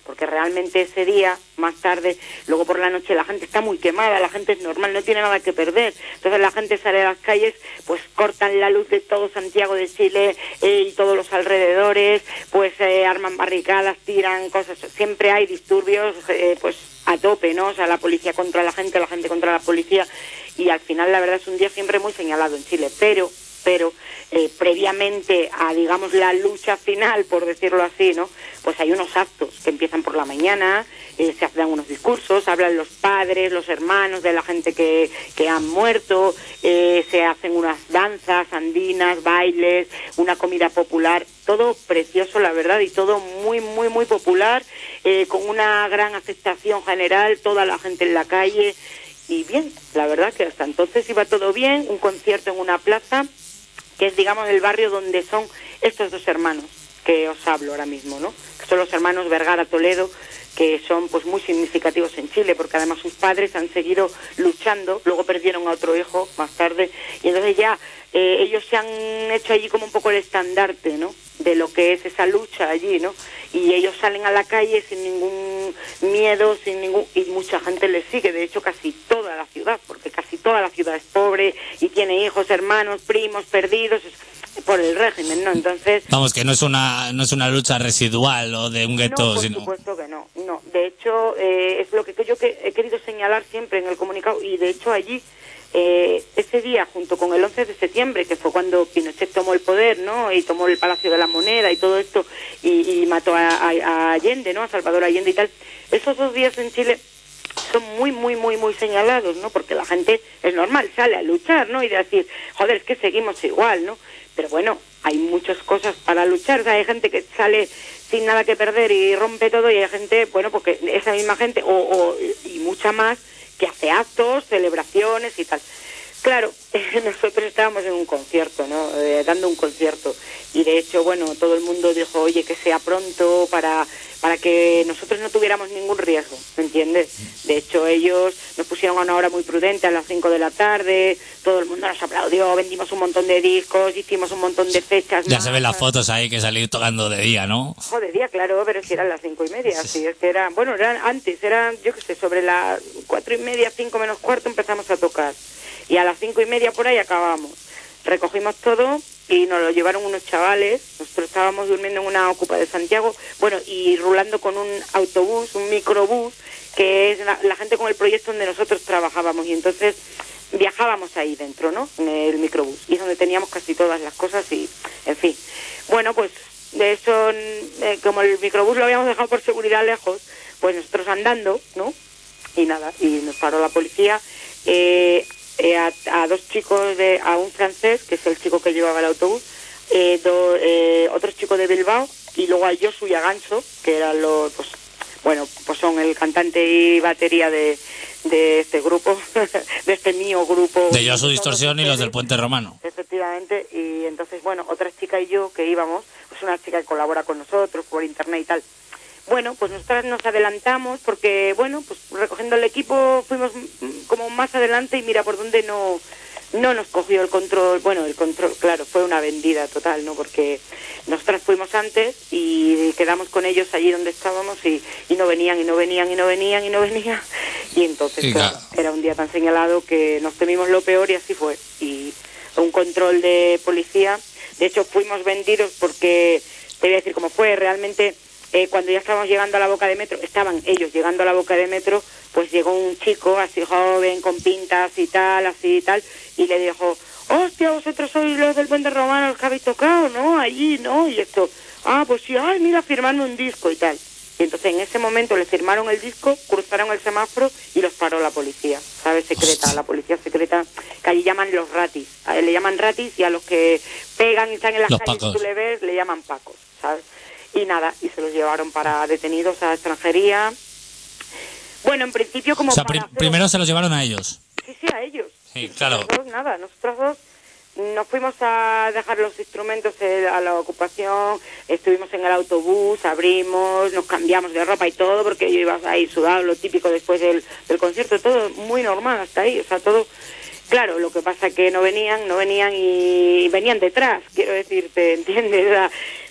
porque realmente ese día, más tarde, luego por la noche la gente está muy quemada, la gente es normal, no tiene nada que perder. Entonces la gente sale a las calles, pues cortan la luz de todo Santiago de Chile y todos los alrededores, pues arman barricadas, tiran cosas, siempre hay disturbios, pues a tope, ¿no? O sea, la policía contra la gente contra la policía, y al final la verdad es un día siempre muy señalado en Chile, pero previamente a, digamos, la lucha final, por decirlo así, ¿no? Pues hay unos actos que empiezan por la mañana, se hacen unos discursos, hablan los padres, los hermanos de la gente que han muerto, se hacen unas danzas andinas, bailes, una comida popular, todo precioso, la verdad, y todo muy, muy, muy popular, con una gran aceptación general, toda la gente en la calle, y bien, la verdad que hasta entonces iba todo bien, un concierto en una plaza, que es, digamos, el barrio donde son estos dos hermanos que os hablo ahora mismo, ¿no? Que son los hermanos Vergara Toledo, que son pues muy significativos en Chile, porque además sus padres han seguido luchando, luego perdieron a otro hijo más tarde, y entonces ya ellos se han hecho allí como un poco el estandarte, ¿no?, de lo que es esa lucha allí, ¿no? Y ellos salen a la calle sin ningún miedo, y mucha gente les sigue, de hecho casi toda la ciudad, porque casi toda la ciudad es pobre y tiene hijos, hermanos, primos perdidos por el régimen, ¿no? Entonces, vamos, que no es una lucha residual o de un gueto, no, por sino... supuesto que no. De hecho, es lo que yo he querido señalar siempre en el comunicado, y de hecho allí, ese día, junto con el 11 de septiembre, que fue cuando Pinochet tomó el poder, ¿no?, y tomó el Palacio de la Moneda y todo esto, y mató a Allende, ¿no?, a Salvador Allende y tal, esos 2 días en Chile son muy, muy, muy, muy señalados, ¿no?, porque la gente, es normal, sale a luchar, ¿no?, y de decir, joder, es que seguimos igual, ¿no?, pero bueno, hay muchas cosas para luchar, o sea, hay gente que sale sin nada que perder y rompe todo, y hay gente, bueno, porque esa misma gente, y mucha más, que hace actos, celebraciones y tal. Claro, nosotros estábamos en un concierto, ¿no?, dando un concierto, y de hecho, bueno, todo el mundo dijo, oye, que sea pronto para que nosotros no tuviéramos ningún riesgo, ¿me entiendes? De hecho, ellos nos pusieron a una hora muy prudente, a las 5 de la tarde, todo el mundo nos aplaudió, vendimos un montón de discos, hicimos un montón de fechas. Ya se ven las fotos ahí que salir tocando de día, ¿no? De día, claro, pero si eran las 5:30, sí, es que eran, bueno, eran antes, eran, yo qué sé, sobre las 4:30, 5 menos cuarto empezamos a tocar, y a las 5:30 por ahí acabamos. Recogimos todo y nos lo llevaron unos chavales, nosotros estábamos durmiendo en una ocupa de Santiago, bueno, y rulando con un autobús, un microbús, que es la gente con el proyecto donde nosotros trabajábamos, y entonces viajábamos ahí dentro, ¿no?, en el microbús, y es donde teníamos casi todas las cosas, y en fin. Bueno, pues de eso, como el microbús lo habíamos dejado por seguridad lejos, pues nosotros andando, ¿no?, y nada, y nos paró la policía, a 2 chicos, a un francés, que es el chico que llevaba el autobús, otros chicos de Bilbao, y luego a Josu y a Ganso, que eran los, pues son el cantante y batería de este grupo, de este mío grupo. De Josu Distorsión y los del Puente Romano. Efectivamente, y entonces, bueno, otra chica y yo que íbamos, pues una chica que colabora con nosotros por internet y tal. Bueno, pues nosotras nos adelantamos porque, bueno, pues recogiendo el equipo fuimos como más adelante, y mira por dónde no nos cogió el control. Bueno, el control, claro, fue una vendida total, ¿no? Porque nosotras fuimos antes y quedamos con ellos allí donde estábamos, y no venían, y no venían, y no venían, y no venían. Y entonces, sí, claro, era un día tan señalado que nos temimos lo peor, y así fue. Y un control de policía. De hecho, fuimos vendidos porque, te voy a decir cómo fue, realmente... cuando ya estábamos llegando a la boca de metro, estaban ellos llegando a la boca de metro, pues llegó un chico así joven, con pintas y tal, así y tal, y le dijo, hostia, vosotros sois los del Puente Romano, los que habéis tocado, ¿no? Allí, ¿no? Y esto, pues sí, ay, mira, firmarme un disco y tal. Y entonces en ese momento le firmaron el disco, cruzaron el semáforo y los paró la policía, ¿sabes? Secreta, hostia. La policía secreta, que allí llaman los ratis, le llaman ratis, y a los que pegan y están en las los calles, pacos. tú le ves, le llaman pacos, ¿sabes? Y nada, y se los llevaron para detenidos a extranjería. Bueno, en principio como... O sea, primero se los llevaron a ellos. Sí, a ellos. Sí, claro. Nosotros dos nos fuimos a dejar los instrumentos a la ocupación, estuvimos en el autobús, abrimos, nos cambiamos de ropa y todo, porque yo iba ahí sudado, lo típico después del concierto, todo muy normal hasta ahí, o sea, todo... Claro, lo que pasa que no venían y venían detrás, quiero decirte, ¿entiendes? O sea,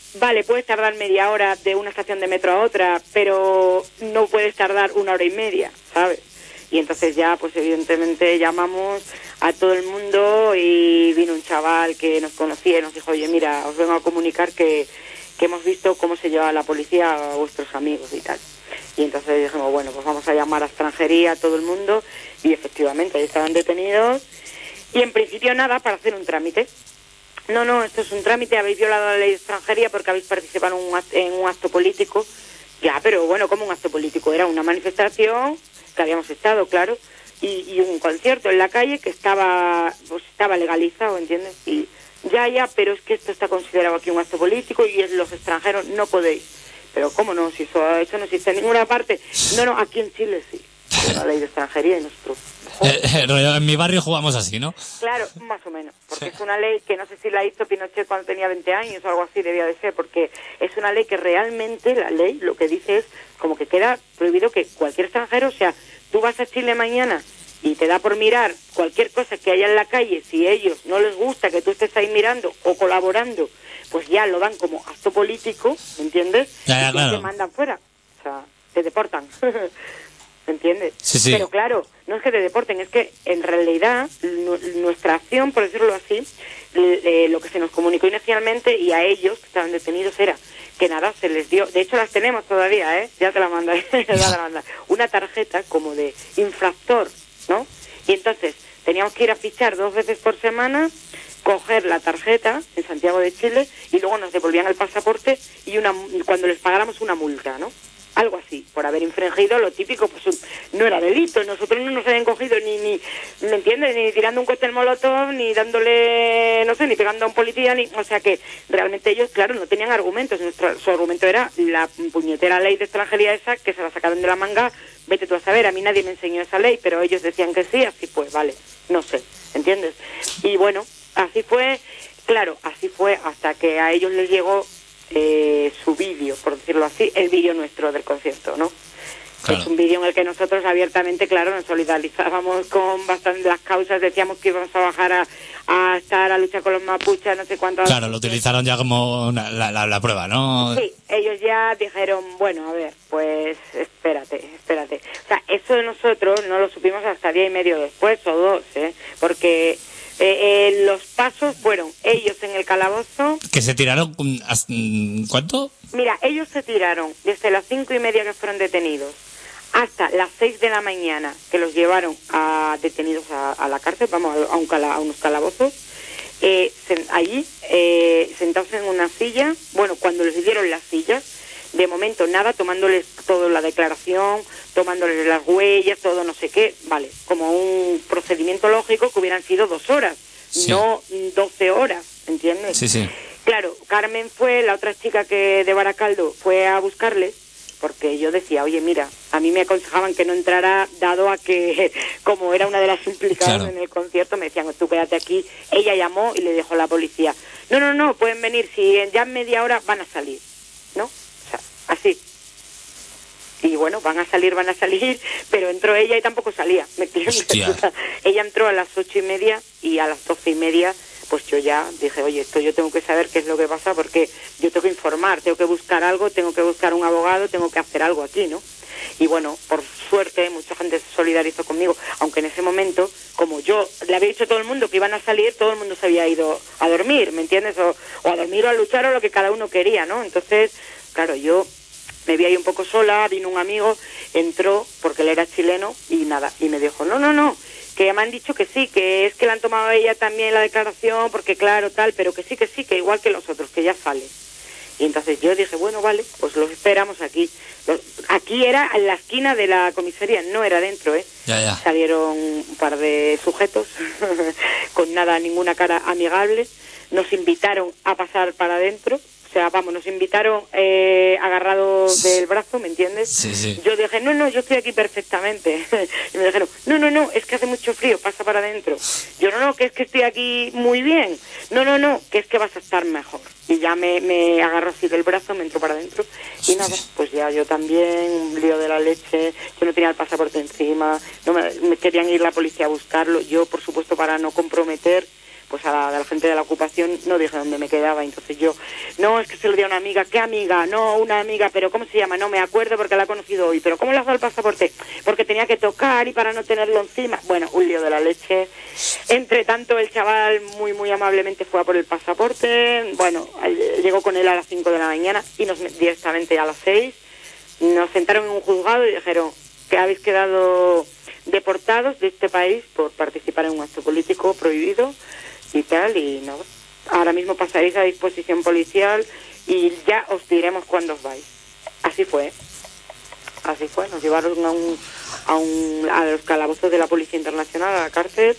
vale, puedes tardar media hora de una estación de metro a otra, pero no puedes tardar 1 hora y media, ¿sabes? Y entonces ya, pues evidentemente llamamos a todo el mundo y vino un chaval que nos conocía y nos dijo, oye, mira, os vengo a comunicar que hemos visto cómo se lleva la policía a vuestros amigos y tal. Y entonces dijimos, bueno, pues vamos a llamar a extranjería a todo el mundo, y efectivamente ahí estaban detenidos, y en principio nada, para hacer un trámite. No, esto es un trámite, habéis violado la ley de extranjería porque habéis participado en un acto político. Ya, pero bueno, ¿cómo un acto político? Era una manifestación que habíamos estado, claro, y un concierto en la calle que estaba legalizado, ¿entiendes? Y ya, pero es que esto está considerado aquí un acto político y los extranjeros no podéis. Pero ¿cómo no? Si eso no existe en ninguna parte. No, aquí en Chile sí. La ley de extranjería y nosotros... En mi barrio jugamos así, ¿no? Claro, más o menos, porque es una ley que no sé si la hizo Pinochet cuando tenía 20 años o algo así, debía de ser, porque es una ley que realmente, la ley lo que dice es como que queda prohibido que cualquier extranjero, o sea, tú vas a Chile mañana y te da por mirar cualquier cosa que haya en la calle, si a ellos no les gusta que tú estés ahí mirando o colaborando, pues ya lo dan como acto político, ¿me entiendes? Ya, y claro. te mandan fuera, o sea, te deportan. ¿Me entiendes? Sí. Pero claro, no es que te deporten, es que en realidad nuestra acción, por decirlo así, lo que se nos comunicó inicialmente y a ellos que estaban detenidos era que nada, se les dio, de hecho las tenemos todavía, ya te la mandaré, una tarjeta como de infractor, ¿no? Y entonces teníamos que ir a fichar 2 veces por semana, coger la tarjeta en Santiago de Chile y luego nos devolvían el pasaporte y cuando les pagáramos una multa, ¿no? Algo así, por haber infringido lo típico, pues no era delito, nosotros no nos habían cogido ni ¿me entiendes? Ni tirando un cóctel molotov, ni dándole, no sé, ni pegando a un policía, o sea que realmente ellos, claro, no tenían argumentos, su argumento era la puñetera ley de extranjería esa, que se la sacaron de la manga, vete tú a saber, a mí nadie me enseñó esa ley, pero ellos decían que sí, así pues, vale, no sé, ¿entiendes? Y bueno, así fue, claro, así fue hasta que a ellos les llegó su vídeo, por decirlo así, el vídeo nuestro del concierto, ¿no? Claro. Es un vídeo en el que nosotros abiertamente, claro, nos solidarizábamos con bastante las causas, decíamos que íbamos a bajar a estar a luchar con los mapuches, no sé cuánto. Claro, lo utilizaron ya como la prueba, ¿no? Sí, ellos ya dijeron, bueno, a ver, pues espérate. O sea, eso de nosotros no lo supimos hasta 1 día y medio después, o 2, porque... los pasos fueron ellos en el calabozo. ¿Que se tiraron cuánto? Mira, ellos se tiraron desde las 5:30 que fueron detenidos hasta las 6 de la mañana que los llevaron detenidos a la cárcel, vamos, a unos calabozos, allí, sentados en una silla. Bueno, cuando les dieron las sillas, de momento nada, tomándoles toda la declaración, tomándoles las huellas, todo no sé qué, vale, como un procedimiento lógico que hubieran sido 2 horas, sí. No 12 horas, ¿entiendes? Sí. Claro, Carmen fue, la otra chica que de Baracaldo, fue a buscarles, porque yo decía, oye, mira, a mí me aconsejaban que no entrara, dado a que, como era una de las implicadas claro. En el concierto, me decían, tú quédate aquí. Ella llamó y le dijo a la policía, no, pueden venir, si ya en media hora van a salir, ¿no? Así. Y bueno, van a salir, pero entró ella y tampoco salía, ¿me entiendes? O sea, ella entró a las 8:30 y a las 12:30, pues yo ya dije, oye, esto yo tengo que saber qué es lo que pasa porque yo tengo que informar, tengo que buscar algo, tengo que buscar un abogado, tengo que hacer algo aquí, ¿no? Y bueno, por suerte, mucha gente se solidarizó conmigo, aunque en ese momento, como yo le había dicho a todo el mundo que iban a salir, todo el mundo se había ido a dormir, ¿me entiendes? O a dormir o a luchar o lo que cada uno quería, ¿no? Entonces, claro, yo... me vi ahí un poco sola, vino un amigo, entró, porque él era chileno, y nada, y me dijo, no, que ya me han dicho que sí, que es que le han tomado a ella también la declaración, porque claro, tal, pero que sí, que igual que los otros, que ya sale. Y entonces yo dije, bueno, vale, pues los esperamos aquí. Aquí era en la esquina de la comisaría, no era dentro, Ya. Salieron un par de sujetos, con ninguna cara amigable, nos invitaron a pasar para adentro. O sea, vamos, nos invitaron agarrados del brazo, ¿me entiendes? Sí. Yo dije, no, yo estoy aquí perfectamente. Y me dijeron, no, es que hace mucho frío, pasa para adentro. Yo, no, que es que estoy aquí muy bien. No, que es que vas a estar mejor. Y ya me agarró así del brazo, me entró para adentro. Y nada, pues ya yo también, un lío de la leche, yo no tenía el pasaporte encima, no me querían ir la policía a buscarlo. Yo, por supuesto, para no comprometer, pues a la gente de la ocupación no dije dónde me quedaba. Entonces yo, no, es que se lo di a una amiga. ¿Qué amiga? No, una amiga, pero ¿cómo se llama? No me acuerdo porque la he conocido hoy. ¿Pero cómo le has dado el pasaporte? Porque tenía que tocar y para no tenerlo encima. Bueno, un lío de la leche. Entre tanto, el chaval muy, muy amablemente fue a por el pasaporte. Bueno, llegó con él a las 5 de la mañana y directamente a las 6 nos sentaron en un juzgado y dijeron que habéis quedado deportados de este país por participar en un acto político prohibido y tal, y no, ahora mismo pasaréis a disposición policial y ya os diremos cuándo os vais. Así fue, nos llevaron a los calabozos de la Policía Internacional, a la cárcel.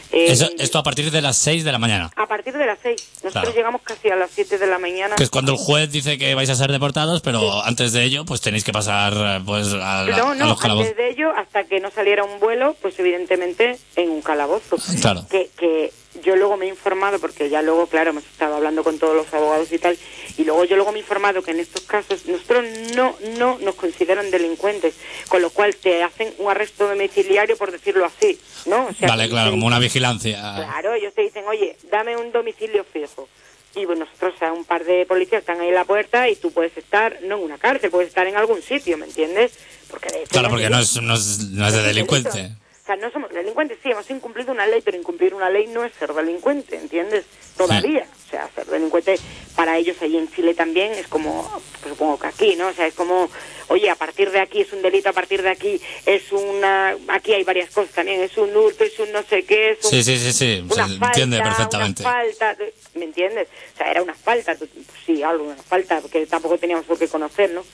Esto a partir de las 6 de la mañana. A partir de las 6. Nosotros Claro. llegamos casi a las 7 de la mañana. Que es cuando el juez dice que vais a ser deportados, pero antes de ello, pues tenéis que pasar pues a los calabozos. Antes de ello, hasta que no saliera un vuelo, pues evidentemente en un calabozo. Claro. Que yo luego me he informado, porque ya luego, claro, hemos estado hablando con todos los abogados y tal, y luego yo luego me he informado que en estos casos nosotros no nos consideran delincuentes, con lo cual te hacen un arresto domiciliario, por decirlo así, ¿no? O sea, Vale, claro, como una vigilancia. Claro, ellos te dicen, oye, dame un domicilio fijo. Y bueno, nosotros, o sea, un par de policías están ahí en la puerta y tú puedes estar, no en una cárcel, puedes estar en algún sitio, ¿me entiendes? Claro, porque no es de delincuente. O sea, no somos delincuentes, sí, hemos incumplido una ley, pero incumplir una ley no es ser delincuente, ¿entiendes? Todavía. Sí. O sea, ser delincuente para ellos ahí en Chile también es como, pues supongo que aquí, ¿no? O sea, es como, oye, a partir de aquí es un delito, a partir de aquí es una... Aquí hay varias cosas también, es un hurto, es un no sé qué, es un... Sí, se entiende perfectamente. Una falta, ¿me entiendes? O sea, era una falta, sí, algo, una falta, porque tampoco teníamos por qué conocer, ¿no?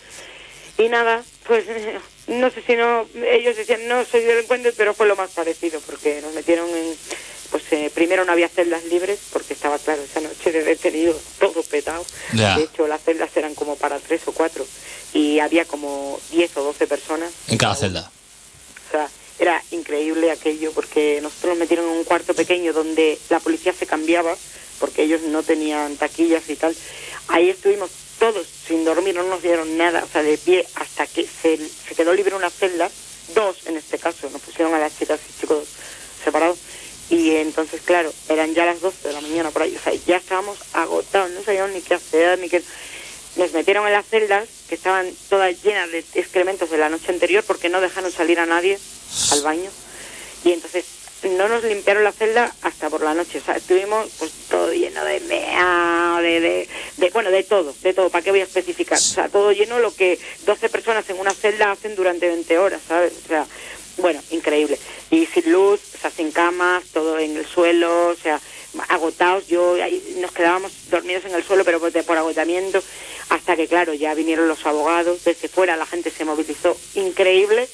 Y nada, pues no sé si no, ellos decían no soy delincuente, pero fue lo más parecido, porque nos metieron en, pues primero no había celdas libres, porque estaba claro esa noche de detenidos, todo petado. Ya. De hecho las celdas eran como para 3 o 4 y había como 10 o 12 personas. En cada celda. O sea, era increíble aquello, porque nosotros nos metieron en un cuarto pequeño donde la policía se cambiaba, porque ellos no tenían taquillas y tal. Ahí estuvimos todos sin dormir, no nos dieron nada, o sea, de pie, hasta que se quedó libre una celda, 2 en este caso, nos pusieron a las chicas y chicos separados, y entonces, claro, eran ya las 12 de la mañana por ahí, o sea, ya estábamos agotados, no sabíamos ni qué hacer, ni qué... Nos metieron en las celdas, que estaban todas llenas de excrementos de la noche anterior, porque no dejaron salir a nadie al baño, y entonces no nos limpiaron la celda hasta por la noche, o sea, estuvimos pues todo lleno de mea, bueno, de todo, ¿para qué voy a especificar? O sea, todo lleno, lo que 12 personas en una celda hacen durante 20 horas, ¿sabes? O sea, bueno, increíble. Y sin luz, o sea, sin camas, todo en el suelo, o sea, agotados, nos quedábamos dormidos en el suelo, pero por agotamiento, hasta que, claro, ya vinieron los abogados, desde fuera la gente se movilizó, increíble,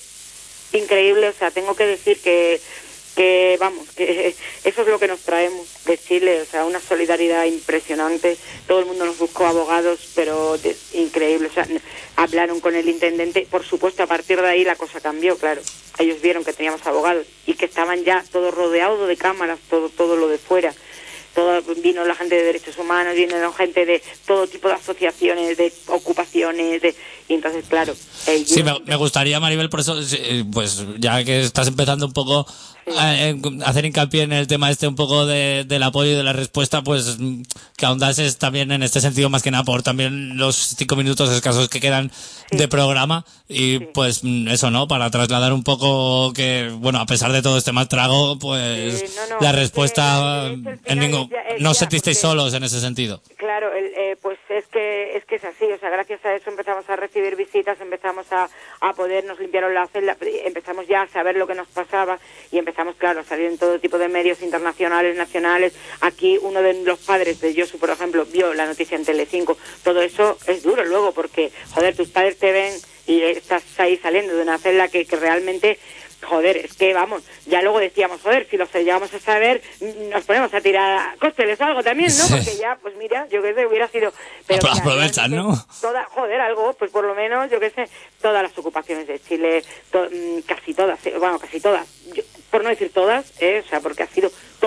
o sea, tengo que decir que vamos, que eso es lo que nos traemos de Chile, o sea, una solidaridad impresionante. Todo el mundo nos buscó abogados, pero increíble, o sea, hablaron con el intendente, por supuesto a partir de ahí la cosa cambió, claro, ellos vieron que teníamos abogados y que estaban ya todos rodeados de cámaras, todo lo de fuera. Vino la gente de derechos humanos, vino gente de todo tipo de asociaciones, de ocupaciones, y entonces, claro... Sí, me gustaría, Maribel, por eso, pues ya que estás empezando un poco a hacer hincapié en el tema un poco del apoyo y de la respuesta, pues que ahondases también en este sentido, más que nada por también los 5 minutos escasos que quedan de programa, y pues eso, ¿no? Para trasladar un poco que, bueno, a pesar de todo este mal trago, pues la respuesta no os sentisteis solos en ese sentido. Claro, pues es que es así, o sea, gracias a eso empezamos a recibir visitas, empezamos a poder, nos limpiaron la celda, empezamos ya a saber lo que nos pasaba y empezamos, claro, a salir en todo tipo de medios internacionales, nacionales. Aquí uno de los padres de Josu, por ejemplo, vio la noticia en Telecinco. Todo eso es duro luego porque, joder, tus padres te ven y estás ahí saliendo de una celda que realmente... Joder, es que vamos, ya luego decíamos, joder, si los llegamos a saber, nos ponemos a tirar cócteles o algo también, ¿no? Porque ya, pues mira, yo qué sé, hubiera sido... Pero aprovechan, ¿no? Joder, algo, pues por lo menos, yo qué sé, todas las ocupaciones de Chile, casi todas, por no decir todas, o sea, porque ha sido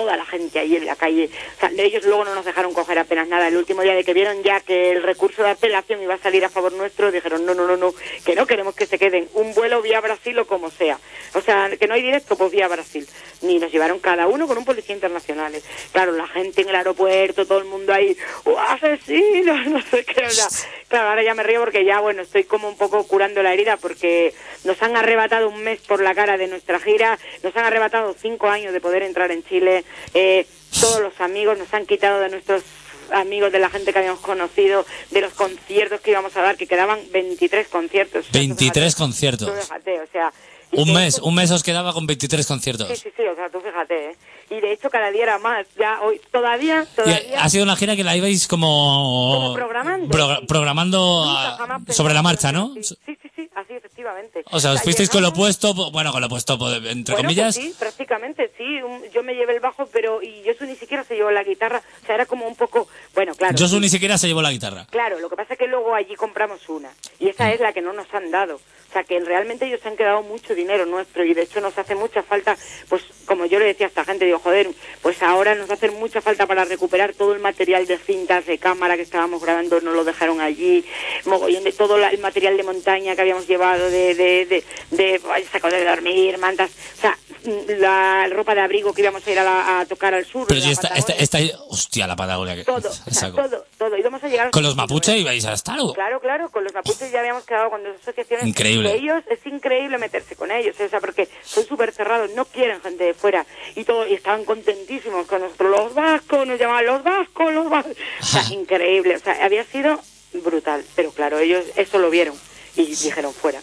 toda la gente ahí en la calle. O sea, ellos luego no nos dejaron coger apenas nada. El último día de que vieron ya que el recurso de apelación iba a salir a favor nuestro, dijeron no, que no queremos que se queden. Un vuelo vía Brasil o como sea. O sea, que no hay directo, pues vía Brasil. Ni nos llevaron cada uno con un policía internacional. Claro, la gente en el aeropuerto, todo el mundo ahí, asesinos, no sé qué. O sea, claro, ahora ya me río porque ya, bueno, estoy como un poco curando la herida porque nos han arrebatado un mes por la cara de nuestra gira, nos han arrebatado 5 años de poder entrar en Chile, todos los amigos nos han quitado de nuestros amigos, de la gente que habíamos conocido, de los conciertos que íbamos a dar, que quedaban 23 conciertos. 23 conciertos. Tú fíjate, o sea... Un mes os quedaba con 23 conciertos. Sí, o sea, tú fíjate, Y de hecho cada día era más, ya hoy, todavía... Y ha sido una gira que la ibais como programando. Programando sobre la marcha, ¿no? Sí, así efectivamente. O sea, os fuisteis con lo opuesto, entre comillas. Pues sí, prácticamente, sí. Yo me llevé el bajo, y Josu ni siquiera se llevó la guitarra, o sea, era como un poco... Bueno, claro. Josu ni siquiera se llevó la guitarra. Claro, lo que pasa es que luego allí compramos una, y esa es la que no nos han dado. O sea, que realmente ellos han quedado mucho dinero nuestro y de hecho nos hace mucha falta, pues como yo le decía a esta gente, digo, joder, pues ahora nos hace mucha falta para recuperar todo el material de cintas de cámara que estábamos grabando, nos lo dejaron allí, mogollón de todo el material de montaña que habíamos llevado, de sacos de dormir, mantas, o sea, la ropa de abrigo que íbamos a ir a tocar al sur. Pero si hostia, la Patagonia. Todo. Y vamos a llegar... ¿Con los mapuches ibais a estar? Claro, con los mapuches ya habíamos quedado con 2 asociaciones. Increíble. De ellos es increíble meterse con ellos, o sea, porque son súper cerrados, no quieren gente de fuera. Y estaban contentísimos con nosotros. Los vascos, nos llamaban los vascos. O sea, increíble. O sea, había sido brutal. Pero claro, ellos eso lo vieron y dijeron fuera.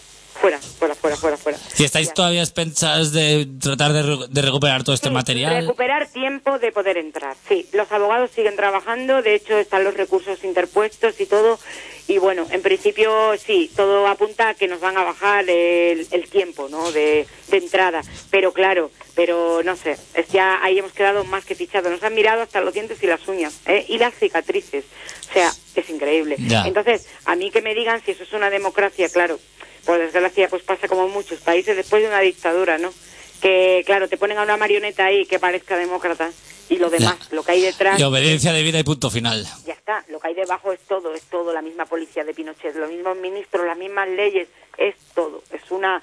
¿Y estáis todavía pensados de tratar de recuperar todo este material? Recuperar tiempo de poder entrar, sí. Los abogados siguen trabajando, de hecho están los recursos interpuestos y todo. Y bueno, en principio sí, todo apunta a que nos van a bajar el tiempo, ¿no? de entrada. Pero claro, no sé, ya ahí hemos quedado más que fichados. Nos han mirado hasta los dientes y las uñas, y las cicatrices. O sea, es increíble. Ya. Entonces, a mí que me digan si eso es una democracia, claro. Por desgracia, pues pasa como en muchos países después de una dictadura, ¿no? Que, claro, te ponen a una marioneta ahí que parezca demócrata y lo demás, lo que hay detrás... Y obediencia de vida y punto final. Ya está, lo que hay debajo es todo, la misma policía de Pinochet, los mismos ministros, las mismas leyes, es todo. Es una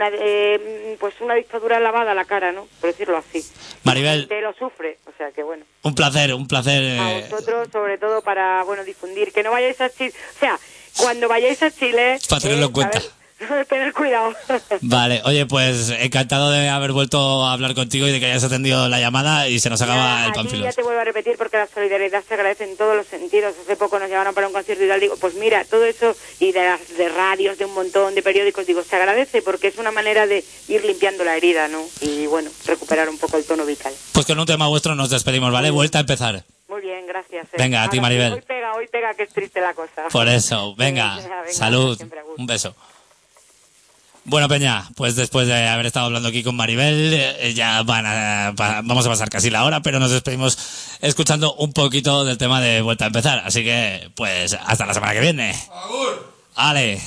dictadura lavada a la cara, ¿no? Por decirlo así. Maribel... Te lo sufre, o sea que bueno. Un placer. A vosotros, sobre todo para, difundir, que no vayáis a Chile, o sea, cuando vayáis a Chile... Para tenerlo en cuenta. Tener cuidado. Vale, oye, pues encantado de haber vuelto a hablar contigo y de que hayas atendido la llamada y se nos acaba el panfilo. Ya te vuelvo a repetir porque la solidaridad se agradece en todos los sentidos. Hace poco nos llamaron para un concierto y tal, digo, pues mira, todo eso y de radios, de un montón de periódicos, digo, se agradece porque es una manera de ir limpiando la herida, ¿no? Y bueno, recuperar un poco el tono vital. Pues con un tema vuestro nos despedimos, ¿vale? Vuelta a empezar. Muy bien, gracias. Venga, a ti, Maribel. Hoy pega que es triste la cosa. Por eso, venga, salud, un beso. Bueno, Peña, pues después de haber estado hablando aquí con Maribel, ya vamos a pasar casi la hora, pero nos despedimos escuchando un poquito del tema de Vuelta a empezar. Así que, pues, hasta la semana que viene. ¡Agur! ¡Ale!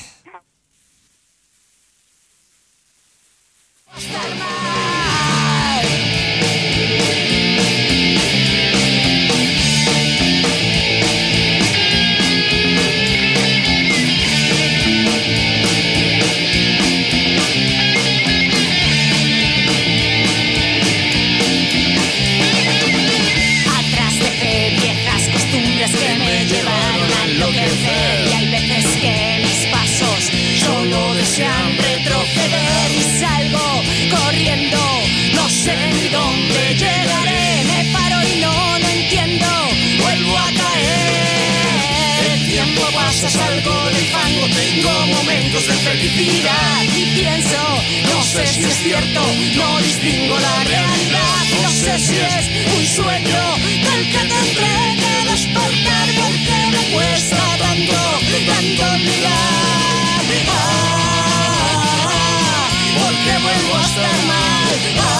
Que me llevaron a enloquecer y hay veces que mis pasos solo desean retroceder y salgo corriendo, no sé ni dónde llegaré, me paro y no entiendo, vuelvo a caer, el tiempo pasa, salgo del fango, tengo momentos de felicidad y pienso, no sé si es cierto, no distingo la realidad, no sé si es un sueño del que tendré que despertar porque me cuesta tanto olvidar. Porque vuelvo a estar mal.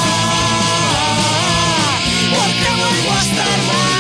Porque vuelvo a estar mal.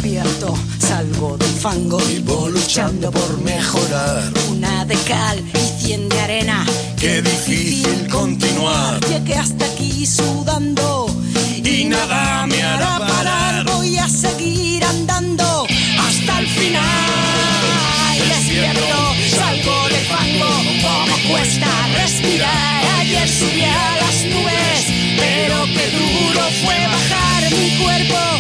despierto, salgo del fango, vivo luchando por mejorar. Una de cal y 100 de arena. Qué difícil continuar. Llegué hasta aquí sudando y nada me hará parar. Voy a seguir andando hasta el final. Despierto, salgo del fango, como cuesta respirar. Ayer subí a las nubes, pero qué duro fue bajar mi cuerpo.